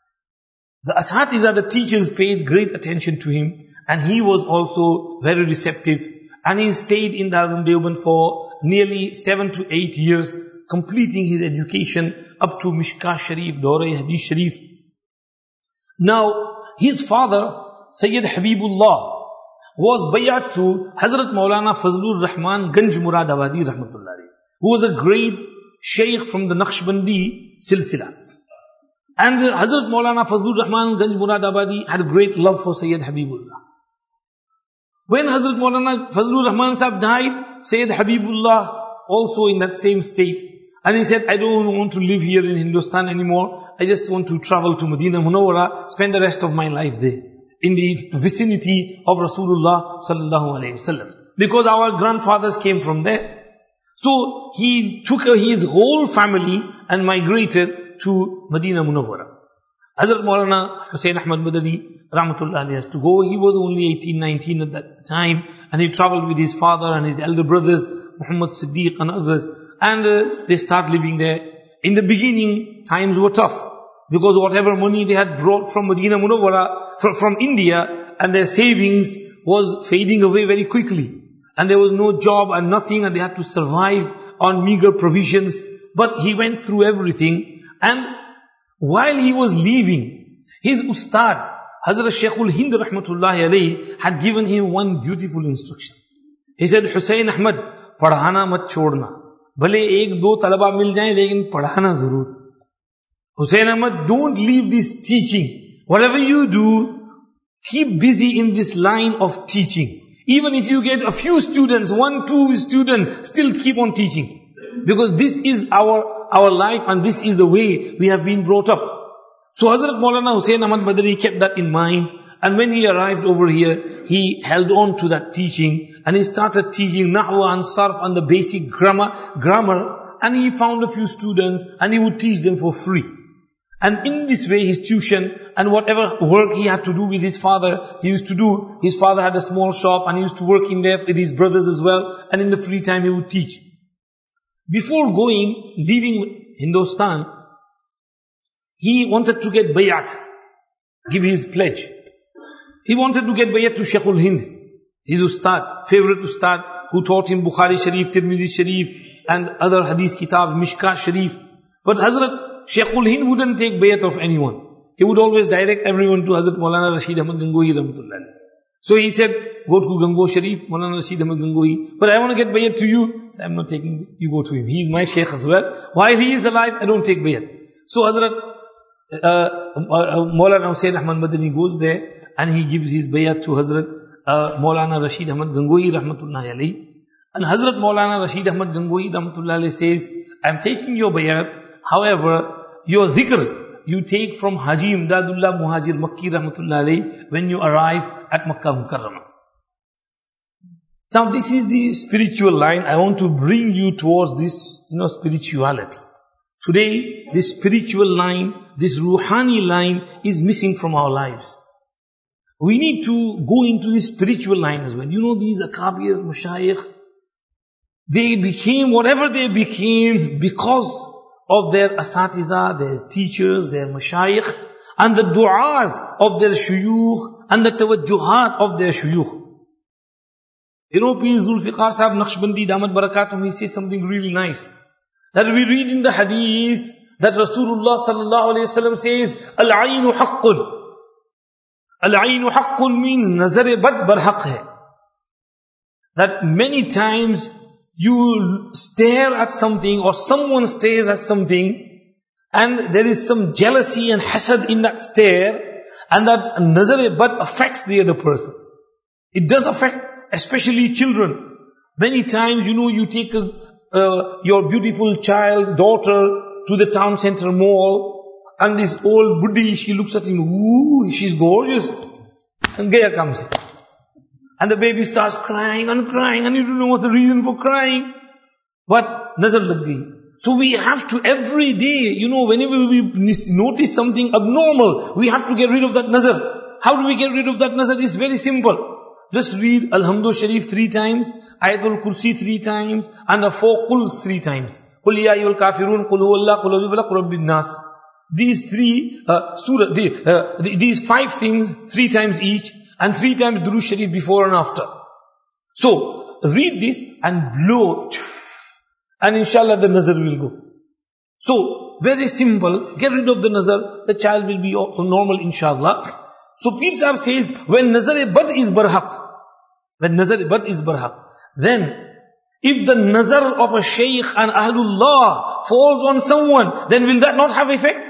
The asatiza, the teachers, paid great attention to him. And he was also very receptive. And he stayed in Darul Uloom Deoband for nearly seven to eight years, completing his education up to Mishkah Sharif, Dawra Hadith Sharif. Now, his father, Sayyid Habibullah, was bayat to Hazrat Maulana Fazlur Rahman Ganj Muradabadi rahmatullahi, who was a great sheikh from the Naqshbandi silsila. And Hazrat Maulana Fazlur Rahman Ganj Muradabadi had great love for Sayyid Habibullah. When Hazrat Maulana Fazlur Rahman Sahib died, Sayyid Habibullah also in that same state. And he said, I don't want to live here in Hindustan anymore. I just want to travel to Medina Munawwara, spend the rest of my life there, in the vicinity of Rasulullah sallallahu alayhi wasallam. Because our grandfathers came from there. So he took his whole family and migrated to Medina Munawwara. Hazrat Maulana Hussain Ahmad Madani rahmatullah alayhi has to go. He was only eighteen, nineteen at that time, and he traveled with his father and his elder brothers, Muhammad Siddiq and others, and uh, they start living there. In the beginning, times were tough, because whatever money they had brought from Medina Munawwara, from, from India, and their savings was fading away very quickly. And there was no job and nothing, and they had to survive on meager provisions. But he went through everything, and while he was leaving, his ustad, Hazrat Shaykhul Hind rahmatullahi alayhi, had given him one beautiful instruction. He said, Hussain Ahmad, padhana mat chodna. भले एक दो तलबा मिल जाए, लेकिन पढ़ाना जरूर. Hussain Ahmad, don't leave this teaching. Whatever you do, keep busy in this line of teaching. Even if you get a few students, one, two students, still keep on teaching. Because this is our, our life, and this is the way we have been brought up. So Hazrat Maulana Hussain Ahmad Madani kept that in mind. And when he arrived over here, he held on to that teaching, and he started teaching Nahwa and Sarf and the basic grammar, grammar, and he found a few students, and he would teach them for free. And in this way, his tuition and whatever work he had to do with his father, he used to do. His father had a small shop and he used to work in there with his brothers as well. And in the free time, he would teach. Before going, leaving Hindustan, he wanted to get bayat, give his pledge. He wanted to get bayat to Sheikhul Hind, his ustad, favorite ustad, who taught him Bukhari Sharif, Tirmidhi Sharif, and other hadith kitab, Mishkat Sharif. But Hazrat Sheikhul Hind wouldn't take bayat of anyone. He would always direct everyone to Hazrat Maulana Rashid Ahmad Gangohi Rahmatullah. So he said, go to Gango Sharif, Maulana Rashid Ahmad Gangohi. But I want to get bayat to you. So I'm not taking, you go to him. He is my sheikh as well. While he is alive, I don't take bayat. So Hazrat uh, uh, Maulana Hussain Ahmad Madani goes there and he gives his bayat to Hazrat uh, Maulana Rashid Ahmad Gangohi Rahmatullah alayhi. And Hazrat Maulana Rashid Ahmad Gangohi Rahmatullah alayhi says, I'm taking your bayat. However, your zikr, you take from Haji Imdadullah Muhajir Makki Rahmatullah alayhi when you arrive at Makkah Mukarramah. Now this is the spiritual line. I want to bring you towards this, you know, spirituality. Today, this spiritual line, this Ruhani line is missing from our lives. We need to go into this spiritual line as well. You know, these Akabir, Mashayikh, they became whatever they became because of their asatiza, their teachers, their mashayikh, and the du'as of their shuyukh, and the tawajjuhat of their shuyukh. You know, Pir Zulfiqar Sahib Naqshbandi Damat Barakatum, he says something really nice. That we read in the hadith, that Rasulullah sallallahu alayhi wa sallam says, Al-aynu haqqun. Al-aynu haqqun means nazar bad bar haqq hai. That many times, you stare at something or someone stares at something and there is some jealousy and hasad in that stare and that nazar-e-bad affects the other person. It does affect especially children. Many times, you know, you take a, uh, your beautiful child, daughter to the town center mall and this old buddhi, she looks at him, ooh, she's gorgeous. And Gaya comes in. And the baby starts crying and crying and you don't know what's the reason for crying. But nazar lag gayi. So we have to every day, you know, whenever we notice something abnormal, we have to get rid of that nazar. How do we get rid of that nazar? It's very simple. Just read Alhamdu Sharif three times, Ayatul Kursi three times, and the four Qul three times. Qul ya ayyuhal kafirun, Qul huwallahu, Qul a'udhu birabbil falaq, Qul rabbin nas. These three, uh, surah, the, uh, the, these five things, three times each, and three times Durood Sharif before and after. So, read this and blow it. And inshallah the nazar will go. So, very simple, get rid of the nazar, the child will be normal inshallah. So, Pir Sahib says, when nazar-e-bad is barhaq, when nazar-e-bad is barhaq, then, if the nazar of a shaykh and ahlullah falls on someone, then will that not have effect?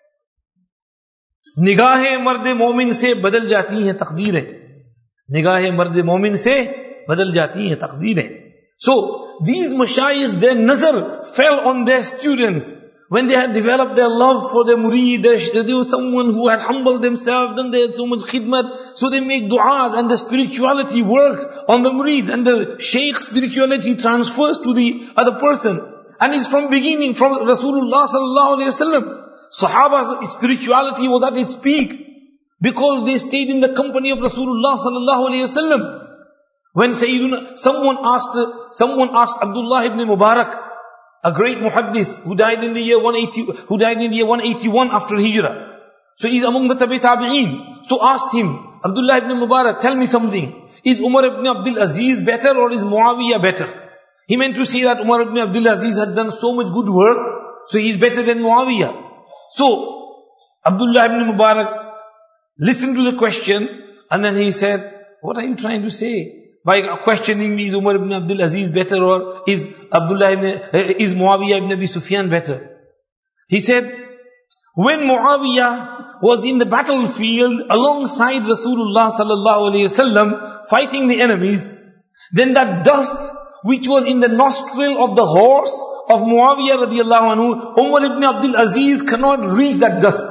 निगाहे मर्द मोमिन से बदल जाती हैं तकदीरें. निगाहे मर्द मोमिन से बदल जाती हैं तकदीरें. So, these mashayikh, their nazar fell on their students. When they had developed their love for their murid, there was someone who had humbled themselves, and they had so much khidmat, so they make du'as, and the spirituality works on the murids, and the shaykh spirituality transfers to the other person. And it's from beginning, from Rasulullah sallallahu alayhi wa sallam. Sahaba's spirituality was at its peak because they stayed in the company of Rasulullah sallallahu alayhi wasallam. When Sayyiduna, someone asked, someone asked Abdullah ibn Mubarak, a great muhaddis who died in the year one eighty, who died in the year one eighty-one after Hijrah. So he's among the Tabi Tabi'een. So asked him, Abdullah ibn Mubarak, tell me something. Is Umar ibn Abdul Aziz better or is Muawiyah better? He meant to say that Umar ibn Abdul Aziz had done so much good work, so he's better than Muawiyah. So, Abdullah ibn Mubarak listened to the question and then he said, what are you trying to say? By questioning me, is Umar ibn Abdul Aziz better or is Abdullah ibn, uh, is Muawiyah ibn Abi Sufyan better? He said, when Muawiyah was in the battlefield alongside Rasulullah sallallahu alayhi wasallam fighting the enemies, then that dust which was in the nostril of the horse of Muawiyah radiallahu anhu, Umar ibn Abdul Aziz cannot reach that dust.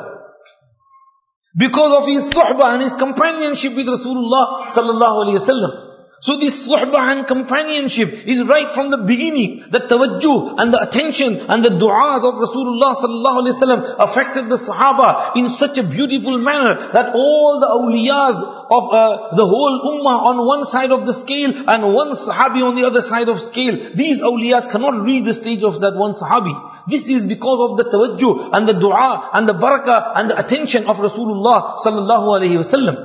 Because of his suhbah and his companionship with Rasulullah sallallahu alayhi wasallam. So this suhbah and companionship is right from the beginning. The tawajjuh and the attention and the du'as of Rasulullah sallallahu alaihi wasallam affected the Sahaba in such a beautiful manner that all the awliyas of uh, the whole ummah on one side of the scale and one Sahabi on the other side of scale, these awliyas cannot reach the stage of that one Sahabi. This is because of the tawajjuh and the du'a and the barakah and the attention of Rasulullah sallallahu alaihi wasallam.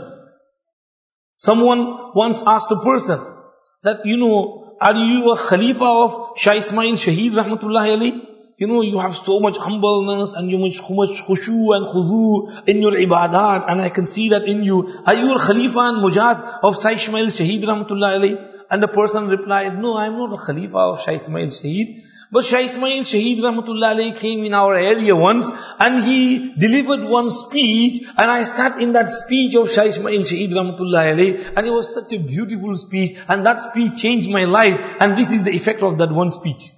Someone once asked a person that, you know, are you a Khalifa of Shah Ismail Shaheed Rahmatullahi alayhi? You know, you have so much humbleness and you much, much khushu and khuzu in your ibadat, and I can see that in you. Are you a Khalifa and Mujaz of Shah Ismail Shaheed Rahmatullahi alayhi? And the person replied, no, I am not a Khalifa of Shah Ismail Shaheed. But Shah Ismail Shaheed Rahmatullahi alayhi came in our area once and he delivered one speech, and I sat in that speech of Shah Ismail Shaheed Rahmatullahi alayhi, and it was such a beautiful speech, and that speech changed my life, and this is the effect of that one speech.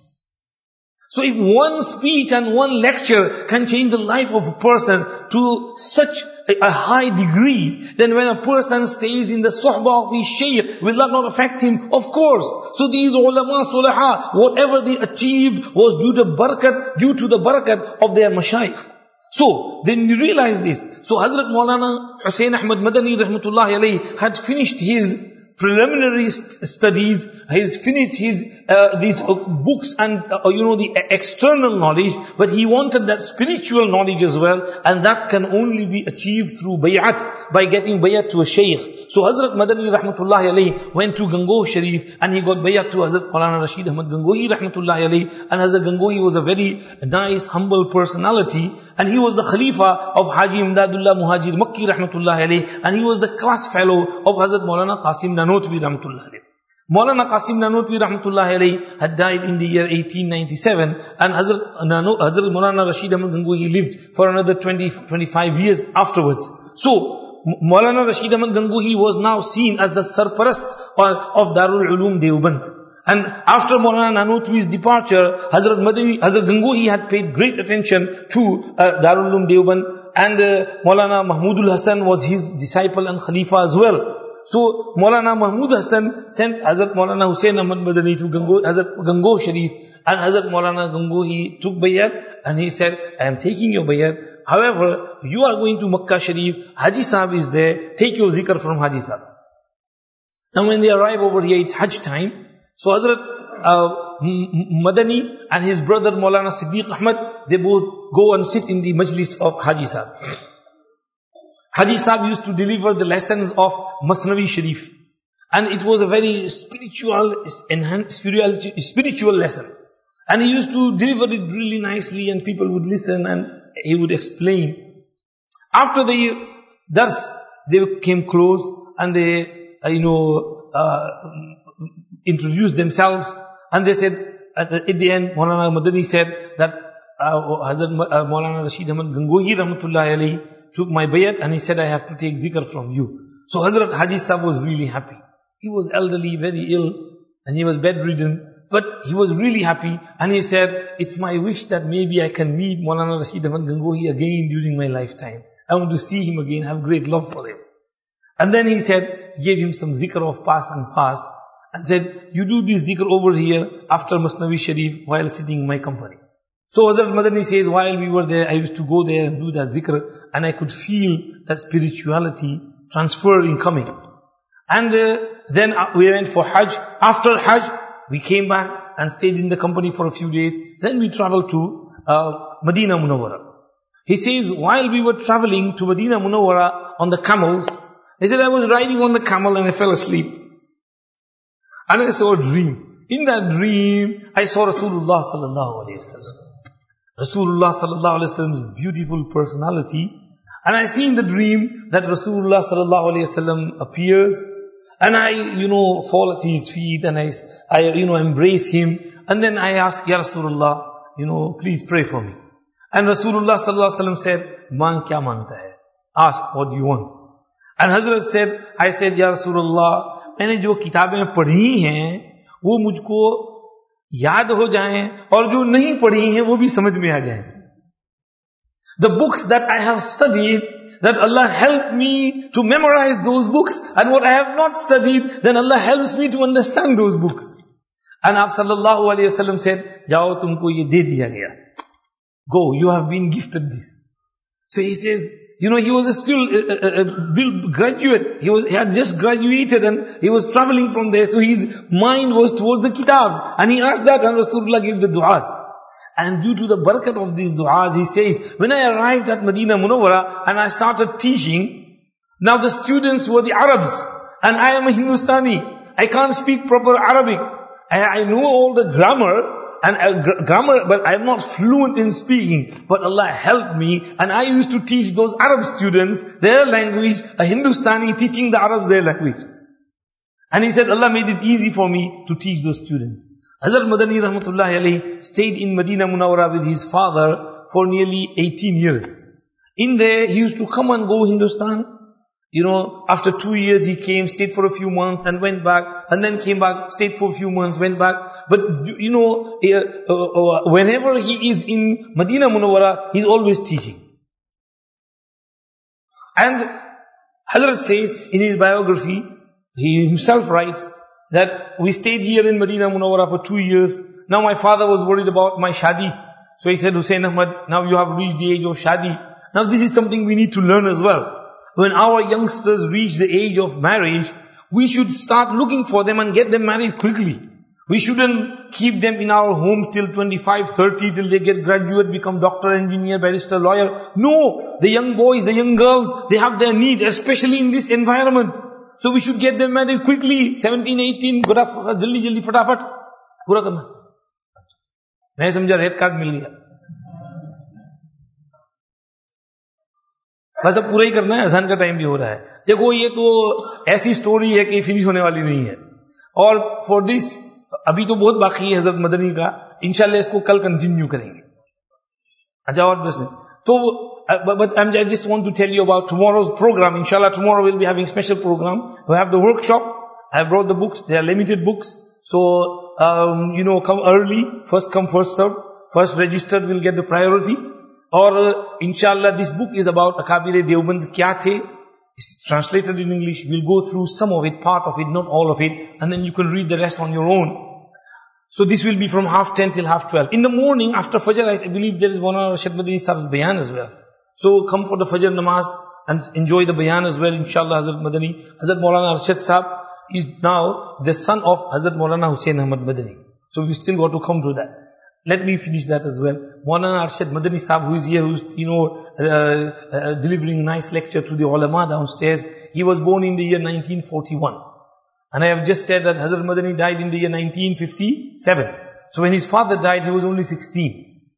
So if one speech and one lecture can change the life of a person to such a high degree, then when a person stays in the suhbah of his shaykh, will that not affect him? Of course. So these ulama sulaha, whatever they achieved was due to barakat, due to the barakat of their mashayikh. So, then you realize this. So Hazrat Maulana Hussain Ahmad Madani rahmatullahi alayhi had finished his preliminary st- studies, he's finished his uh, these uh, books and uh, you know the external knowledge, but he wanted that spiritual knowledge as well, and that can only be achieved through bay'at, by getting bay'at to a shaykh. So Hazrat Madani rahmatullahi alayhi went to Gangoh Sharif and he got bay'at to Hazrat Maulana Rashid Ahmad Gangohi rahmatullahi alayhi, and Hazrat Gangohi was a very nice, humble personality, and he was the Khalifa of Haji Imdadullah Muhajir Makki rahmatullahi alayhi, and he was the class fellow of Hazrat Maulana Qasim Nanotwi rahmatullahi alayhi. Maulana Qasim Nanotwi rahmatullahi alayhi had died in the year eighteen ninety-seven, and Hazrat, Nano, Hazrat Maulana Rashid Ahmad Gangohi lived for another twenty to twenty-five years afterwards. So, Maulana Rashid Ahmad Gangohi was now seen as the sarparast of Darul Uloom Deoband. And after Maulana Nanotwi's departure, Hazrat Madani, Hazrat Gangohi had paid great attention to uh, Darul Uloom Deoband, and uh, Maulana Mahmudul Hasan was his disciple and Khalifa as well. So Maulana Mahmud Hasan sent Hazrat Maulana Hussain Ahmad Madani to Gangoh, Hazrat Gangoh Sharif, and Hazrat Maulana Gangohi took bayat, and he said, I am taking your bayat. However, you are going to Makkah Sharif, Haji Sahib is there, take your zikr from Haji Sahib. And when they arrive over here, it's Hajj time. So Hazrat uh, Madani and his brother Maulana Siddiq Ahmad, they both go and sit in the majlis of Haji Sahib. Haji Sahib used to deliver the lessons of Masnavi Sharif. And it was a very spiritual, enhanced spiritual, spiritual lesson. And he used to deliver it really nicely, and people would listen and he would explain. After the dars, they came close and they, uh, you know, uh, introduced themselves. And they said, at the, at the end, Maulana Madani said that uh, Hazrat uh, Maulana Rashid Ahmad Gangohi rahmatullahi alayhi took my bayat, and he said, I have to take zikr from you. So Hazrat Haji Sahib was really happy. He was elderly, very ill, and he was bedridden, but he was really happy, and he said, it's my wish that maybe I can meet Maulana Rashid Ahmad Gangohi again during my lifetime. I want to see him again, have great love for him. And then he said, gave him some zikr of pass and fast, and said, you do this zikr over here after Masnavi Sharif while sitting in my company. So Hazrat Madani says, while we were there, I used to go there and do that zikr, and I could feel that spirituality transferring coming. And uh, then uh, we went for Hajj. After Hajj, we came back and stayed in the company for a few days. Then we traveled to uh, Medina Munawwara. He says, while we were traveling to Medina Munawwara on the camels, he said, I was riding on the camel and I fell asleep. And I saw a dream. In that dream, I saw Rasulullah sallallahu alayhi wa sallam. Rasulullah sallallahu alayhi wa sallam's beautiful personality. And I see in the dream that Rasulullah sallallahu alayhi wa sallam appears. And I, you know, fall at his feet and I, I, you know, embrace him. And then I ask, Ya Rasulullah, you know, please pray for me. And Rasulullah sallallahu alayhi wa sallam said, Maan kya mangta hai? Ask, what do you want? And Hazrat said, I said, Ya Rasulullah, मैंने जो किताबें पढ़ी हैं, वो मुझको याद हो जाएं, और जो नहीं पढ़ी हैं, वो भी समझ में आ जाएं. The books that I have studied, that Allah help me to memorize those books, and what I have not studied, then Allah helps me to understand those books. And Aap sallallahu alayhi wa sallam said, Jao tumko ye de diya gaya. Go, you have been gifted this. So he says, you know, he was still a, a, a graduate. He was, he had just graduated and he was traveling from there. So his mind was towards the kitabs. And he asked that and Rasulullah gave the du'as. And due to the barakat of these du'as, he says, when I arrived at Medina Munawwara and I started teaching, now the students were the Arabs. And I am a Hindustani. I can't speak proper Arabic. I, I know all the grammar. And uh, grammar, but I am not fluent in speaking. But Allah helped me, and I used to teach those Arab students their language, a Hindustani teaching the Arabs their language. And he said, Allah made it easy for me to teach those students. Hazrat Madani rahmatullahi alayhi stayed in Medina Munawwara with his father for nearly eighteen years. In there, he used to come and go Hindustan. You know, after two years he came, stayed for a few months and went back, and then came back, stayed for a few months, went back. But, you know, uh, uh, uh, whenever he is in Medina Munawwara, he's always teaching. And Hazrat says in his biography, he himself writes that we stayed here in Medina Munawwara for two years. Now my father was worried about my shadi. So he said, Hussain Ahmad, now you have reached the age of shadi. Now this is something we need to learn as well. When our youngsters reach the age of marriage, we should start looking for them and get them married quickly. We shouldn't keep them in our homes till twenty-five, thirty, till they get graduate, become doctor, engineer, barrister, lawyer. No! The young boys, the young girls, they have their need, especially in this environment. So we should get them married quickly. seventeen, eighteen, jaldi jaldi fatafat. Pura karna. मैं समझा red card मिल गया. बस अब पूरा ही करना है, अज़ान का टाइम भी हो रहा है. देखो ये तो ऐसी स्टोरी है कि फिनिश होने वाली नहीं है. और फॉर दिस अभी तो बहुत बाकी है हज़रत मदनी का, इंशाल्लाह इसको कल कंटिन्यू करेंगे. अच्छा और प्रश्न तो but I just want to tell you about tomorrow's program. Inshallah tomorrow we'll be having special program. We have the workshop. I brought the books. They are limited books. So um, you know, come early. First come, first serve. First registered will get the priority. Or inshallah this book is about Akabir Deoband Kya The. It's translated in English. We'll go through some of it, part of it, not all of it, and then you can read the rest on your own. So this will be from half ten till half twelve. In the morning after Fajr, I believe there is one hour Arshad Madani Sahib's bayan as well. So come for the Fajr namaz and enjoy the bayan as well, inshallah. Hazrat Madani, Hazrat Maulana Arshad Sahib is now the son of Hazrat Maulana Hussain Ahmad Madani. So we still got to come to that. Let me finish that as well. Maulana Arshad Madani Sahib, who is here, who's, you know, uh, uh, delivering a nice lecture to the ulama downstairs. He was born in the year nineteen forty-one. And I have just said that Hazrat Madani died in the year nineteen fifty-seven. So when his father died, he was only sixteen.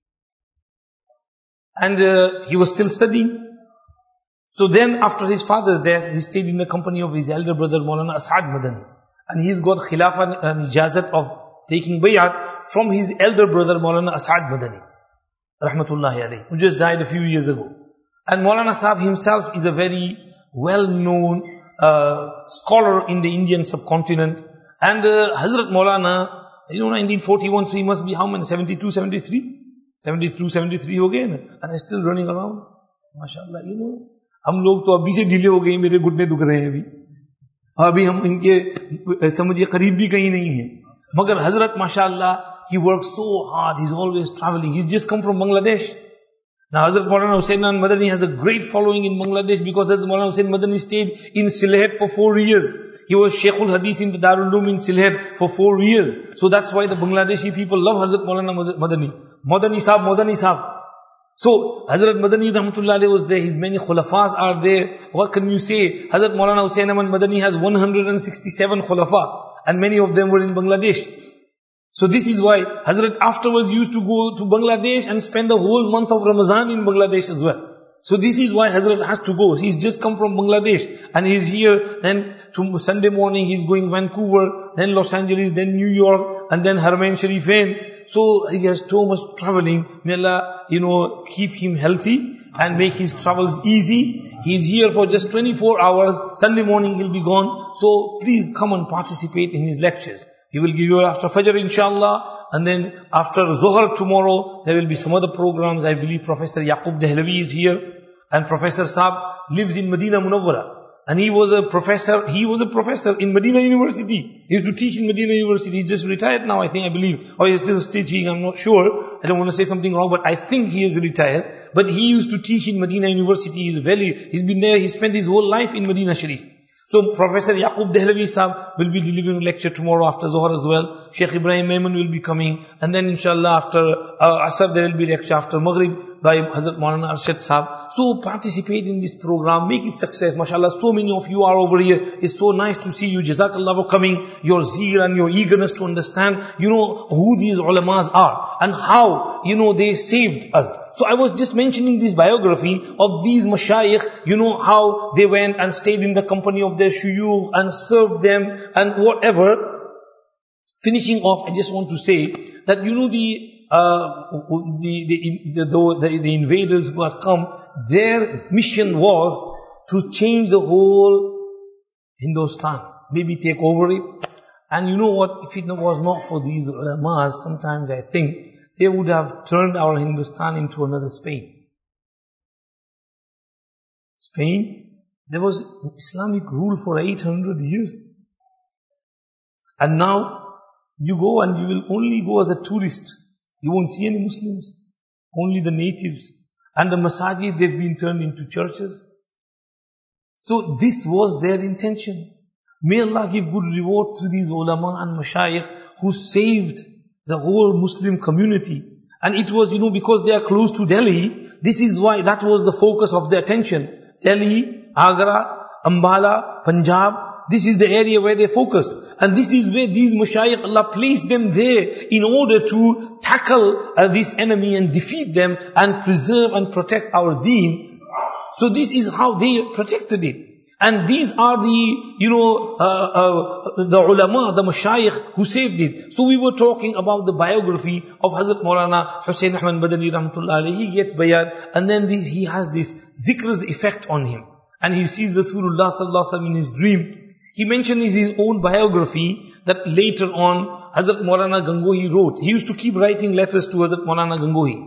And uh, he was still studying. So then after his father's death, he stayed in the company of his elder brother Maulana Asad Madani. And he's got khilafah and ijazat of taking bayat from his elder brother Maulana Asad Madani, rahmatullahi alayhi, who just died a few years ago. And Maulana Sahib himself is a very well-known uh, scholar in the Indian subcontinent. And uh, Hazrat Maulana, you know, nineteen forty-one, so he must be how many? seventy-two, seventy-three? seventy-two, seventy-three ho gaye na? And he's still running around. MashaAllah, you know. हम लोग तो अभी से ढीले हो गए, मेरे घुटने दुख रहे हैं अभी. अभी हम इनके समझिए करीब भी कहीं नहीं है. Magar Hazrat, mashallah, he works so hard, he's always traveling. He's just come from Bangladesh. Now Hazrat Maulana Hussain Madani has a great following in Bangladesh because Hazrat Maulana Hussain Madani stayed in Sylhet for four years. He was Sheikhul Hadith in the Darul Uloom in Sylhet for four years. So that's why the Bangladeshi people love Hazrat Maulana Madani. Madani Sahib, Madani Sahib. So Hazrat Madani Rahmatullah Alayhi was there, his many khulafas are there. What can you say? Hazrat Maulana Hussain Madani has one hundred sixty-seven khulafa. And many of them were in Bangladesh. So this is why Hazrat afterwards used to go to Bangladesh and spend the whole month of Ramadan in Bangladesh as well. So this is why Hazrat has to go. He's just come from Bangladesh and he's here. Then to Sunday morning he's going Vancouver, then Los Angeles, then New York, and then Haramain Sharifain. So he has so much traveling. May Allah, you know, keep him healthy and make his travels easy. He's here for just twenty-four hours. Sunday morning he'll be gone. So please come and participate in his lectures. He will give you after Fajr inshallah. And then after Zohar tomorrow, there will be some other programs. I believe Professor Yaqub Dehlavi is here. And Professor Saab lives in Medina Munawwara. And he was a professor, he was a professor in Medina University. He used to teach in Medina University. He's just retired now, I think, I believe. Or he's still teaching, I'm not sure. I don't want to say something wrong, but I think he is retired. But he used to teach in Medina University. He's very, he's been there, he spent his whole life in Medina Sharif. So Professor Yaqub Dehlavi Sahab will be delivering a lecture tomorrow after Zohar as well. Sheikh Ibrahim Maimun will be coming. And then inshallah after uh, Asr there will be lecture after Maghrib by Hazrat Maulana Arshad Sahab. So participate in this program, make it success. MashaAllah, so many of you are over here. It's so nice to see you. Jazakallah for coming. Your zeal and your eagerness to understand, you know, who these ulamas are and how, you know, they saved us. So I was just mentioning this biography of these mashayikh, you know, how they went and stayed in the company of their shuyukh and served them and whatever. Finishing off, I just want to say that, you know, the uh, the, the, the, the, the invaders who had come, their mission was to change the whole Hindustan, maybe take over it. And you know what, if it was not for these ulamas, sometimes I think they would have turned our Hindustan into another Spain. Spain, there was Islamic rule for eight hundred years. And now, you go and you will only go as a tourist. You won't see any Muslims. Only the natives. And the masajid, they've been turned into churches. So this was their intention. May Allah give good reward to these ulama and mashayikh who saved the whole Muslim community. And it was, you know, because they are close to Delhi, this is why that was the focus of their attention. Delhi, Agra, Ambala, Punjab, this is the area where they focused. And this is where these mashayikh, Allah placed them there in order to tackle uh, this enemy and defeat them and preserve and protect our deen. So this is how they protected it. And these are the, you know, uh, uh, the ulama, the mashayikh who saved it. So we were talking about the biography of Hazrat Maulana Hussain Ahmad Madani Rahmatullah alayhi. He gets bayan and then this, he has this zikr's effect on him. And he sees Rasulullah sallallahu alaihi wasallam in his dream. He mentioned in his own biography that later on Hazrat Maulana Gangohi wrote. He used to keep writing letters to Hazrat Maulana Gangohi.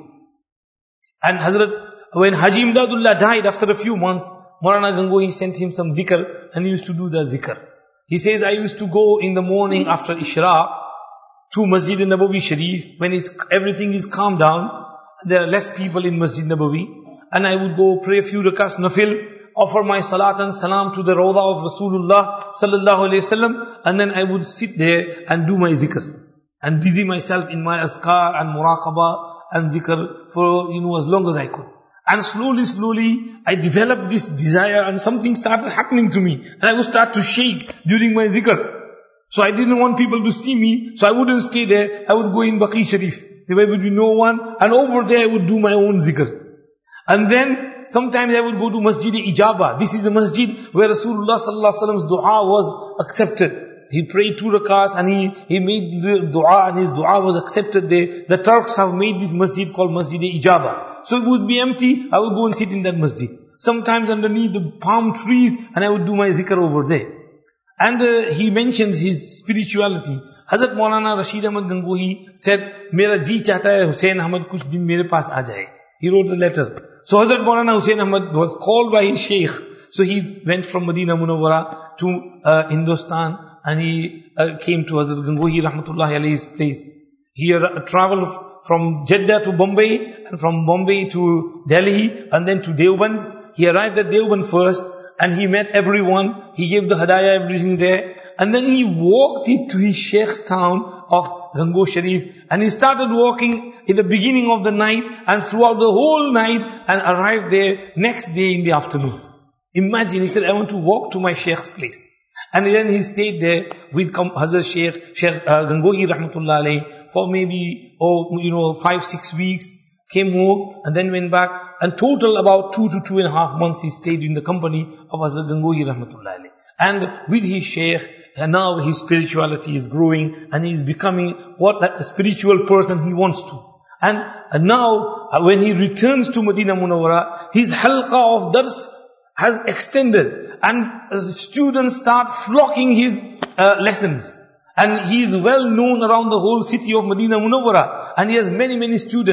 And Hazrat, when Haji Imdadullah died after a few months, Maulana Gangohi sent him some zikr and he used to do the zikr. He says, I used to go in the morning after Ishraq to Masjid Nabawi Sharif when it's, everything is calmed down. There are less people in Masjid Nabawi. And I would go pray a few rakats nafil, offer my salat and salam to the Rawda of Rasulullah sallallahu alayhi wasallam, and then I would sit there and do my zikr and busy myself in my azkar and muraqabah and zikr for, you know, as long as I could. And slowly, slowly, I developed this desire and something started happening to me. And I would start to shake during my zikr. So I didn't want people to see me, so I wouldn't stay there. I would go in Baqi Sharif. There would be no one. And over there I would do my own zikr. And then, sometimes I would go to Masjid Ijaba. This is the masjid where Rasulullah sallallahu alaihi wasallam's dua was accepted. He prayed two rakats and he, he made the dua and his dua was accepted there. The Turks have made this masjid called Masjid Ijaba. So it would be empty, I would go and sit in that masjid. Sometimes underneath the palm trees and I would do my zikr over there. And uh, he mentions his spirituality. Hazrat Maulana Rashid Ahmad Gangohi said, Mera ji chahta hai Hussain Ahmad kuch din mere paas aa jaye. He wrote a letter. So Hazrat Maulana Hussain Ahmad was called by his sheikh. So he went from Medina Munawwara to uh, Hindustan and he uh, came to Hazrat Gangohi Rahmatullahi alayhi's place. He uh, traveled from Jeddah to Bombay and from Bombay to Delhi and then to Deoband. He arrived at Deoband first and he met everyone. He gave the hadaya, everything there. And then he walked into his sheikh's town of Gangoh Sharif and he started walking in the beginning of the night and throughout the whole night and arrived there next day in the afternoon. Imagine, he said, I want to walk to my sheikh's place. And then he stayed there with Hazrat Sheikh, Sheikh uh, Gangohi Rahmatullah alayhi for maybe, oh, you know, five, six weeks. Came home and then went back. And total about two to two and a half months he stayed in the company of Hazrat Gangohi Rahmatullah alayhi. And with his Sheikh, and now his spirituality is growing and he is becoming what a spiritual person he wants to. And, and now when he returns to Medina Munawwara, his halqa of dars has extended and students start flocking his uh, lessons. And he is well known around the whole city of Medina Munawwara and he has many, many students.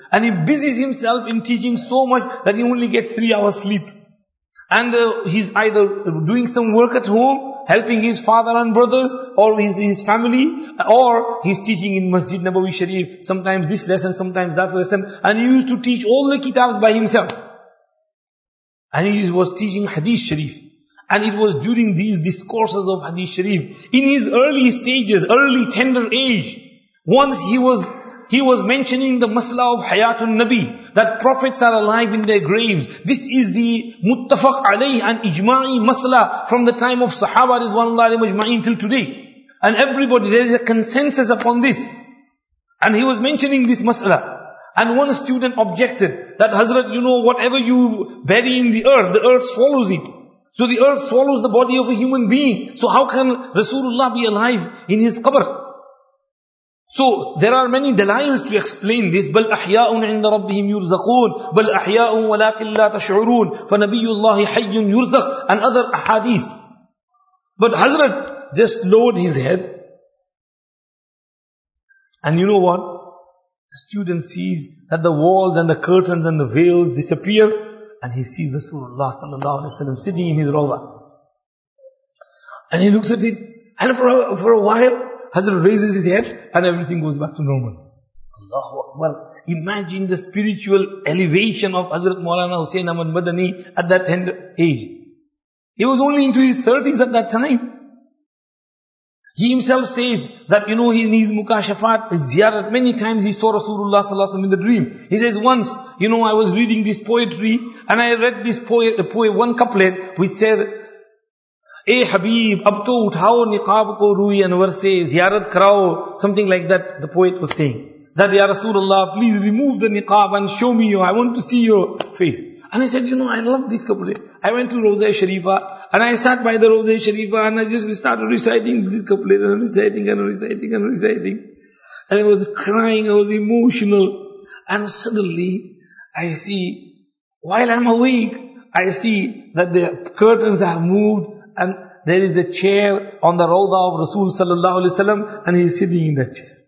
And he busies himself in teaching so much that he only gets three hours sleep. And uh, he's either doing some work at home, helping his father and brothers, or his, his family, or he's teaching in Masjid Nabawi Sharif, sometimes this lesson, sometimes that lesson. And he used to teach all the kitabs by himself. And he was teaching Hadith Sharif. And it was during these discourses of Hadith Sharif, in his early stages, early tender age, once he was he was mentioning the masla of Hayatun Nabi, that prophets are alive in their graves. This is the muttafaq alayh and ijma'i masla from the time of Sahaba rizwanullahi majma'in till today. And everybody, there is a consensus upon this. And he was mentioning this masla. And one student objected that, Hazrat, you know, whatever you bury in the earth, the earth swallows it. So the earth swallows the body of a human being. So how can Rasulullah be alive in his qabr? So there are many dalails to explain this. بَلْ أَحْيَاءٌ عِنْدَ رَبِّهِمْ يُرْزَقُونَ بَلْ أَحْيَاءٌ وَلَكِنْ لَا تَشْعُرُونَ فَنَبِيُّ اللَّهِ حَيٌّ يُرْزَقُ and other ahadith. But Hazrat just lowered his head. And you know what? The student sees that the walls and the curtains and the veils disappear, and he sees Rasulullah sallallahu alaihi wasallam sitting in his rawdah. And he looks at it, and for a, for a while, Hazrat raises his head, and everything goes back to normal. Allahu Akbar. Imagine the spiritual elevation of Hazrat Maulana Hussain Ahmad Madani at that tender age. He was only into his thirties at that time. He himself says that, you know, in his mukashafat, his ziyarat, many times he saw Rasulullah sallallahu alaihi wasallam in the dream. He says, once, you know, I was reading this poetry, and I read this poet, the poet, one couplet, which said, "Eh Habib, ab to uthao niqab ko ruhi anwar se, ziyarat karao," something like that, the poet was saying. That, Ya Rasulullah, please remove the niqab and show me you, I want to see your face. And I said, you know, I love this couplet. I went to Rawza Sharifa, and I sat by the Rawza Sharifa, and I just started reciting this couplet, and reciting, and reciting, and reciting. And I was crying, I was emotional. And suddenly, I see, while I'm awake, I see that the curtains have moved, and there is a chair on the Rawda of Rasul sallallahu alaihi wasallam, and he is sitting in that chair.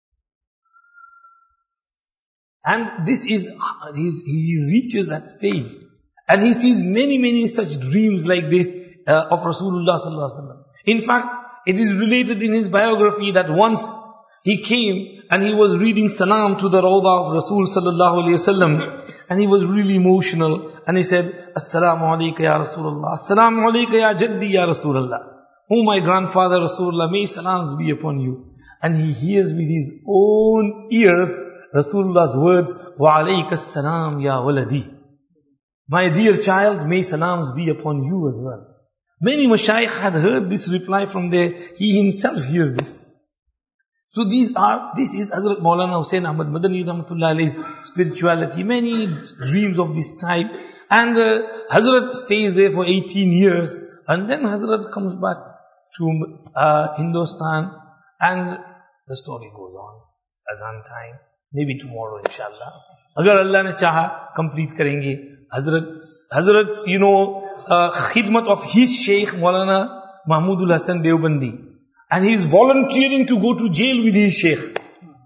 And this is, he reaches that stage. And he sees many, many such dreams like this uh, of Rasulullah sallallahu alaihi wasallam. In fact, it is related in his biography that once he came and he was reading salam to the Rawda of Rasul sallallahu alaihi wasallam, and he was really emotional, and he said, "Assalamu alayka ya Rasulullah, Assalamu alayka ya Jaddi ya Rasulullah. Oh my grandfather Rasulullah, may salams be upon you." And he hears with his own ears Rasulullah's words, "Wa alayka as-salam ya waladi." My dear child, may salams be upon you as well. Many mashayikh had heard this reply from there. He himself hears this. So these are, this is Hazrat Maulana Hussain Ahmad Madani Rahmatullah Alayhi's spirituality. Many dreams of this type. And uh, Hazrat stays there for eighteen years. And then Hazrat comes back to uh, Hindustan. And the story goes on. It's azan time. Maybe tomorrow, inshallah. Agar Allah ne chaha, complete karenge. Hazrat, Hazrat's, you know, uh, khidmat of his Shaykh Maulana Mahmudul Hasan Deobandi. And he is volunteering to go to jail with his Shaykh.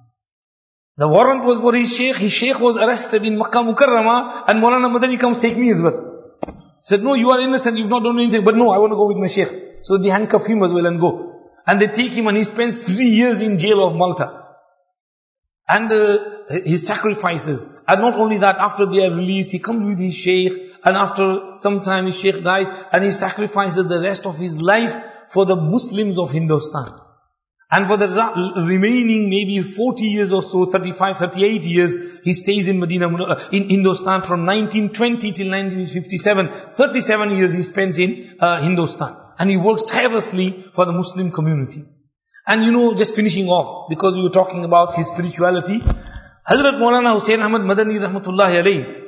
The warrant was for his Shaykh. His Shaykh was arrested in Makkah Mukarramah, and Maulana Madani comes, "Take me as well." Said, "No, you are innocent, you've not done anything." But no, I want to go with my Shaykh. So they handcuff him as well and go. And they take him, and he spends three years in jail of Malta. And uh, his sacrifices. And not only that, after they are released, he comes with his Shaykh, and after some time his Shaykh dies, and he sacrifices the rest of his life for the Muslims of Hindustan. And for the remaining maybe forty years or so, thirty-five, thirty-eight years, he stays in Medina, in Hindustan from nineteen twenty till nineteen fifty-seven. thirty-seven years he spends in uh, Hindustan. And he works tirelessly for the Muslim community. And you know, just finishing off, because we were talking about his spirituality, Hazrat Maulana Hussain Ahmad Madani Rahmatullahi Alayhi,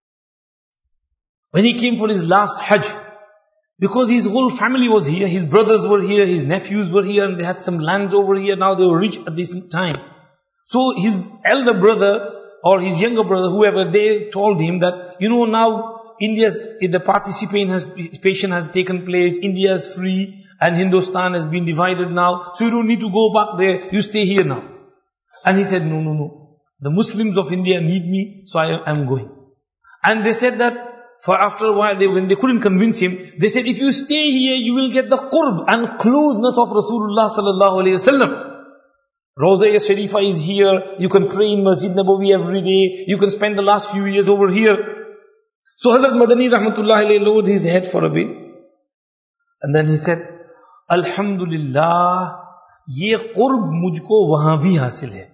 when he came for his last Hajj, because his whole family was here, his brothers were here, his nephews were here, and they had some lands over here, now they were rich at this time. So his elder brother, or his younger brother, whoever, they told him that, you know, now India's, the participation has, participation has taken place, India is free, and Hindustan has been divided now, so you don't need to go back there, you stay here now. And he said, no, no, no. the Muslims of India need me, so I am going. And they said that for after a while, they, when they couldn't convince him, they said, if you stay here, you will get the qurb and closeness of Rasulullah sallallahu alayhi wasallam. Rawza Sharifa is here. You can pray in Masjid Nabawi every day. You can spend the last few years over here. So Hazrat Madani rahmatullahi alayhi lowered his head for a bit. And then he said, Alhamdulillah, ye qurb mujhko wahan bhi hasil hai.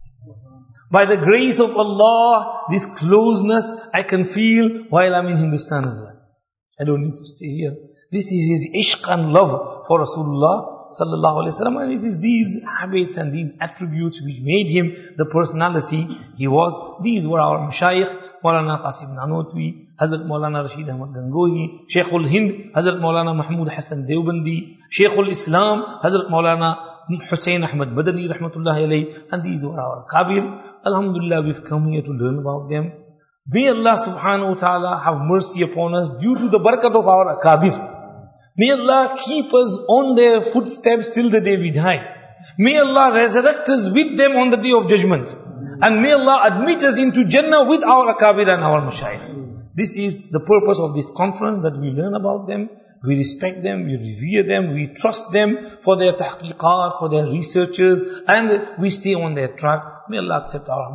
By the grace of Allah, this closeness I can feel while I'm in Hindustan as well. I don't need to stay here. This is his ishq and love for Rasulullah sallallahu alaihi wasallam, and it is these habits and these attributes which made him the personality he was. These were our mashayikh, Maulana Qasim Nanotwi, Hazrat Maulana Rashid Ahmad Gangohi, Sheikhul Hind, Hazrat Maulana Mahmud Hassan Deobandi, Sheikhul Islam, Hazrat Maulana Hussain Ahmad Badani rahmatullahi alayhi, and these were our kabir. Alhamdulillah, we've come here to learn about them. May Allah subhanahu wa ta'ala have mercy upon us due to the barakat of our akabir. May Allah keep us on their footsteps till the day we die. May Allah resurrect us with them on the day of judgment. And may Allah admit us into Jannah with our akabir and our mashayikh. This is the purpose of this conference, that we learn about them, we respect them, we revere them, we trust them for their tahqiqat, for their researches, and we stay on their track. May Allah accept our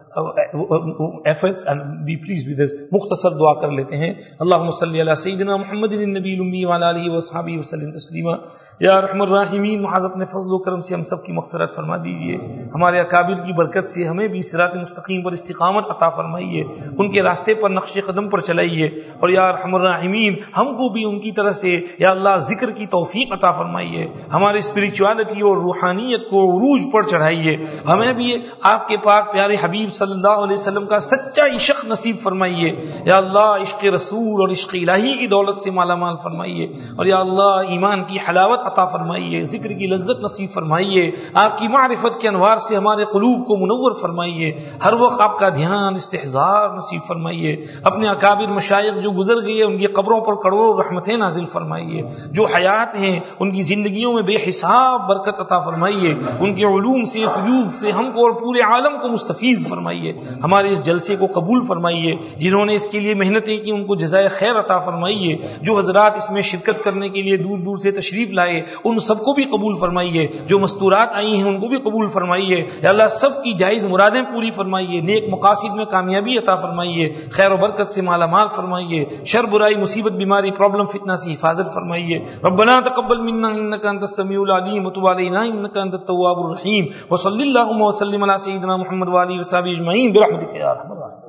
humble efforts and be pleased with us. Mukhtasar dua kar lete hain. Allahumma salli ala sayyidina Muhammadin an-nabiyil ummi wa ala alihi wa ashabihi wa sallim taslima. Ya arhamar rahimin, mu'az apne fazl و کرم سے ہم سب کی مغفرت فرما دیجیے. ہمارے اکابر کی برکت سے ہمیں بھی صراط مستقیم پر استقامت عطا فرمائیے. ان کے راستے پر نقش قدم پر چلائیے. اور یا ارحم الراحمین, ہم کو بھی ان کی طرف سے یا اللہ ذکر کی توفیق عطا فرمائیے. ہماری اسپرچوالٹی اور روحانیت کو عروج پر چڑھائیے. ہمیں بھی آپ کے پاک پیارے حبیب صلی اللہ علیہ وسلم کا سچا عشق نصیب فرمائیے. یا اللہ عشق رسول اور عشق الہی کی دولت سے مالا مال فرمائیے. اور یا اللہ ایمان کی حلاوت عطا فرمائیے, ذکر کی لذت نصیب فرمائیے. آپ کی معرفت کے انوار سے ہمارے قلوب کو منور فرمائیے. ہر وقت آپ کا دھیان استحضار نصیب فرمائیے. اپنے اکابر مشائخ جو گزر گئے ان کی قبروں پر کروڑوں رحمتیں نازل فرمائیے. جو حیات ہیں ان کی زندگیوں میں بے حساب برکت عطا فرمائیے. ان کے علوم سے فیوز سے ہم کو اور پورے عالم کو مستفیض فرمائیے. ہمارے اس جلسے کو قبول فرمائیے. جنہوں نے اس کے لیے محنتیں کی ان کو جزائے خیر عطا فرمائیے. جو حضرات اس میں شرکت کرنے کے لیے دور دور سے تشریف لائے ان سب کو بھی قبول فرمائیے. جو مستورات آئی ہیں ان کو بھی قبول فرمائیے. یا اللہ سب کی جائز مرادیں پوری فرمائیے. نیک مقاصد میں کامیابی عطا فرمائیے. خیر و برکت سے مالا مال فرمائیے. شر برائی مصیبت بیماری پرابلم فتنہ سے حفاظت فرمائیے. ربنا تقبل منا انك انت السميع العليم وتب علينا انك انت التواب الرحيم وصلى اللهم وسلم على سيدنا محمد وعلى اله وصحبه اجمعين برحمتك يا ارحم الراحمين.